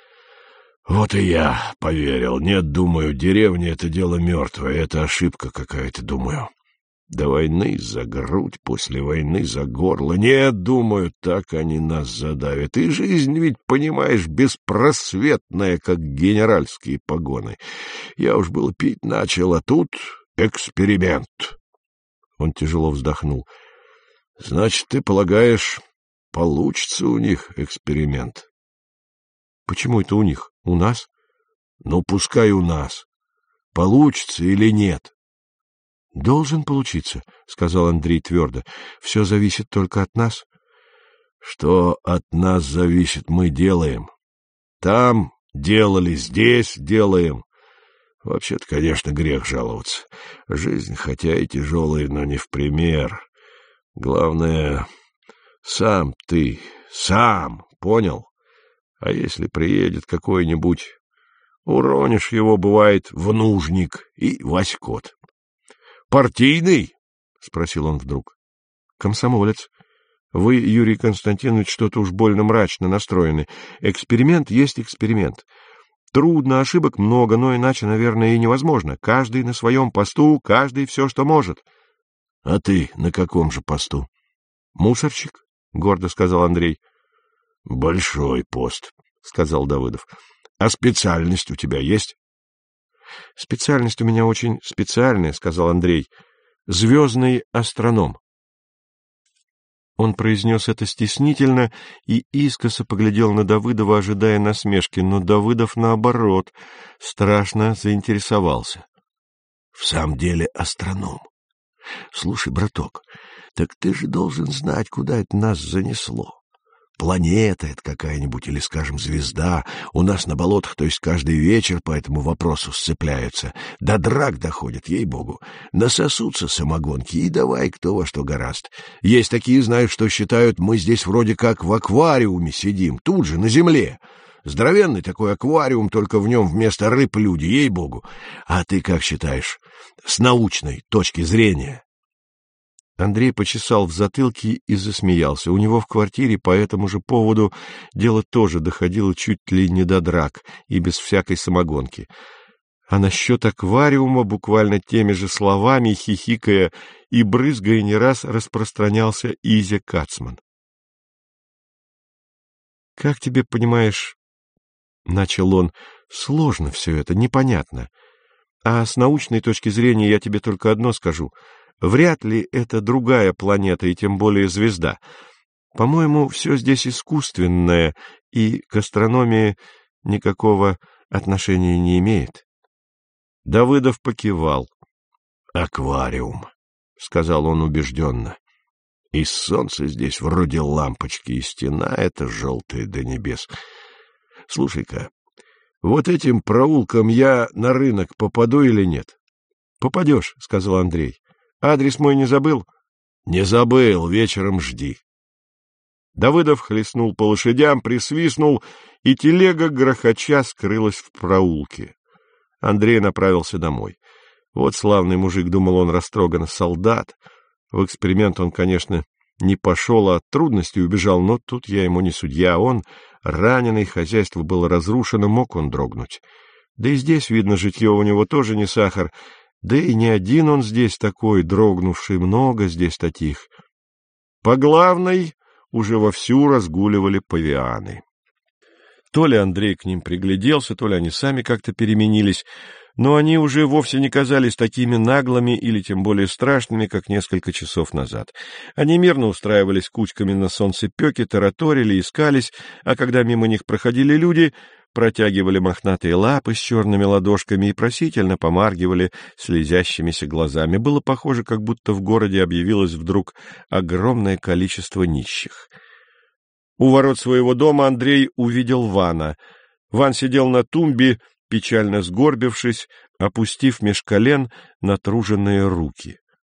Вот и я поверил. Нет, думаю, деревня — это дело мертвое, это ошибка какая-то, думаю. До войны за грудь, после войны за горло. Нет, думаю, так они нас задавят. И жизнь ведь, понимаешь, беспросветная, как генеральские погоны. Я уж было пить начал, а тут эксперимент. Он тяжело вздохнул. Значит, ты полагаешь, получится у них эксперимент? Почему это у них? У нас? Ну, пускай у нас. Получится или нет? — Должен получиться, — сказал Андрей твердо. — Все зависит только от нас. — Что от нас зависит, мы делаем. Там делали, здесь делаем. Вообще-то, конечно, грех жаловаться. Жизнь, хотя и тяжелая, но не в пример. Главное, сам ты, сам, понял? А если приедет какой-нибудь, уронишь его, бывает, в нужник и Васькот. Партийный? — спросил он вдруг. — Комсомолец. Вы, Юрий Константинович, что-то уж больно мрачно настроены. Эксперимент есть эксперимент. Трудно, ошибок много, но иначе, наверное, и невозможно. Каждый на своем посту, каждый все, что может. — А ты на каком же посту? — Мусорщик, — гордо сказал Андрей. — Большой пост, — сказал Давыдов. — А специальность у тебя есть? — Специальность у меня очень специальная, — сказал Андрей. — Звездный астроном. Он произнес это стеснительно и искоса поглядел на Давыдова, ожидая насмешки, но Давыдов, наоборот, страшно заинтересовался. — В самом деле астроном. Слушай, браток, так ты же должен знать, куда это нас занесло. Планета это какая-нибудь или, скажем, звезда. У нас на болотах, то есть каждый вечер по этому вопросу сцепляются. До драк доходят, ей-богу. Насосутся самогонки, и давай кто во что гораст. Есть такие, знаю, что считают, мы здесь вроде как в аквариуме сидим, тут же, на земле. Здоровенный такой аквариум, только в нем вместо рыб люди, ей-богу. А ты как считаешь, с научной точки зрения? Андрей почесал в затылке и засмеялся. У него в квартире по этому же поводу дело тоже доходило чуть ли не до драк и без всякой самогонки. А насчет аквариума буквально теми же словами, хихикая и брызгая, не раз распространялся Изя Кацман. — Как тебе, понимаешь, — начал он, — сложно все это, непонятно. А с научной точки зрения я тебе только одно скажу — вряд ли это другая планета и тем более звезда. По-моему, все здесь искусственное и к астрономии никакого отношения не имеет. Давыдов покивал. — Аквариум, — сказал он убежденно. — И солнце здесь вроде лампочки, и стена эта желтая до небес. Слушай-ка, вот этим проулком я на рынок попаду или нет? — Попадешь, — сказал Андрей. Адрес мой не забыл? — Не забыл, вечером жди. Давыдов хлестнул по лошадям, присвистнул, и телега, грохоча, скрылась в проулке. Андрей направился домой. Вот славный мужик, думал он растроганно, солдат. В эксперимент он, конечно, не пошел, а от трудностей убежал, но тут я ему не судья. Он, раненый, хозяйство было разрушено, мог он дрогнуть. Да и здесь, видно, житье у него тоже не сахар. Да и не один он здесь такой, дрогнувший, много здесь таких. По главной уже вовсю разгуливали павианы. То ли Андрей к ним пригляделся, то ли они сами как-то переменились, но они уже вовсе не казались такими наглыми или тем более страшными, как несколько часов назад. Они мирно устраивались кучками на солнцепеке, тараторили, искались, а когда мимо них проходили люди, протягивали мохнатые лапы с черными ладошками и просительно помаргивали слезящимися глазами. Было похоже, как будто в городе объявилось вдруг огромное количество нищих. У ворот своего дома Андрей увидел Вана. Ван сидел на тумбе, печально сгорбившись, опустив меж колен натруженные руки.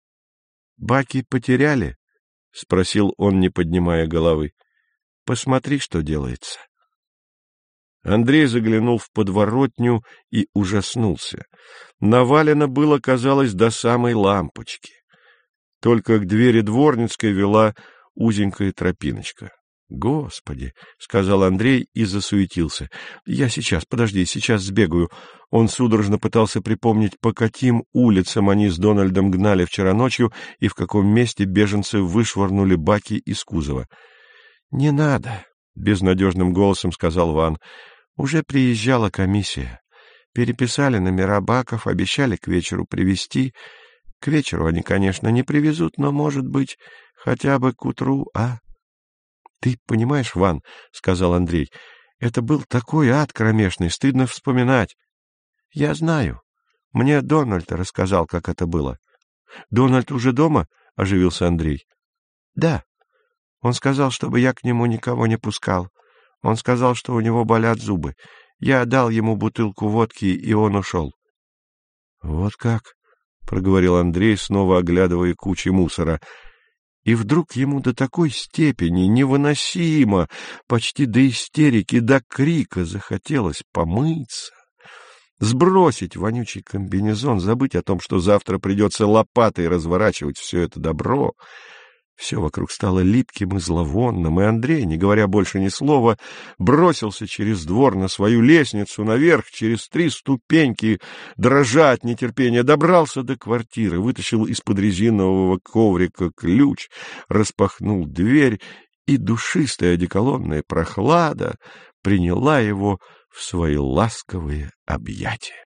— Баки потеряли? — спросил он, не поднимая головы. — Посмотри, что делается. Андрей заглянул в подворотню и ужаснулся. Навалено было, казалось, до самой лампочки. Только к двери дворницкой вела узенькая тропиночка. — Господи! — сказал Андрей и засуетился. — Я сейчас, подожди, сейчас сбегаю. Он судорожно пытался припомнить, по каким улицам они с Дональдом гнали вчера ночью и в каком месте беженцы вышвырнули баки из кузова. — Не надо! — безнадежным голосом сказал Ван. — Уже приезжала комиссия. Переписали номера баков, обещали к вечеру привезти. К вечеру они, конечно, не привезут, но, может быть, хотя бы к утру, а? — Ты понимаешь, Ван, — сказал Андрей, — это был такой ад кромешный, стыдно вспоминать. — Я знаю. Мне Дональд рассказал, как это было. — Дональд уже дома? — оживился Андрей. — Да. Он сказал, чтобы я к нему никого не пускал. Он сказал, что у него болят зубы. Я дал ему бутылку водки, и он ушел. — Вот как, — проговорил Андрей, снова оглядывая кучи мусора. И вдруг ему до такой степени невыносимо, почти до истерики, до крика захотелось помыться, сбросить вонючий комбинезон, забыть о том, что завтра придется лопатой разворачивать все это добро. Все вокруг стало липким и зловонным, и Андрей, не говоря больше ни слова, бросился через двор на свою лестницу, наверх, через три ступеньки, дрожа от нетерпения, добрался до квартиры, вытащил из-под резинового коврика ключ, распахнул дверь, и душистая одеколонная прохлада приняла его в свои ласковые объятия.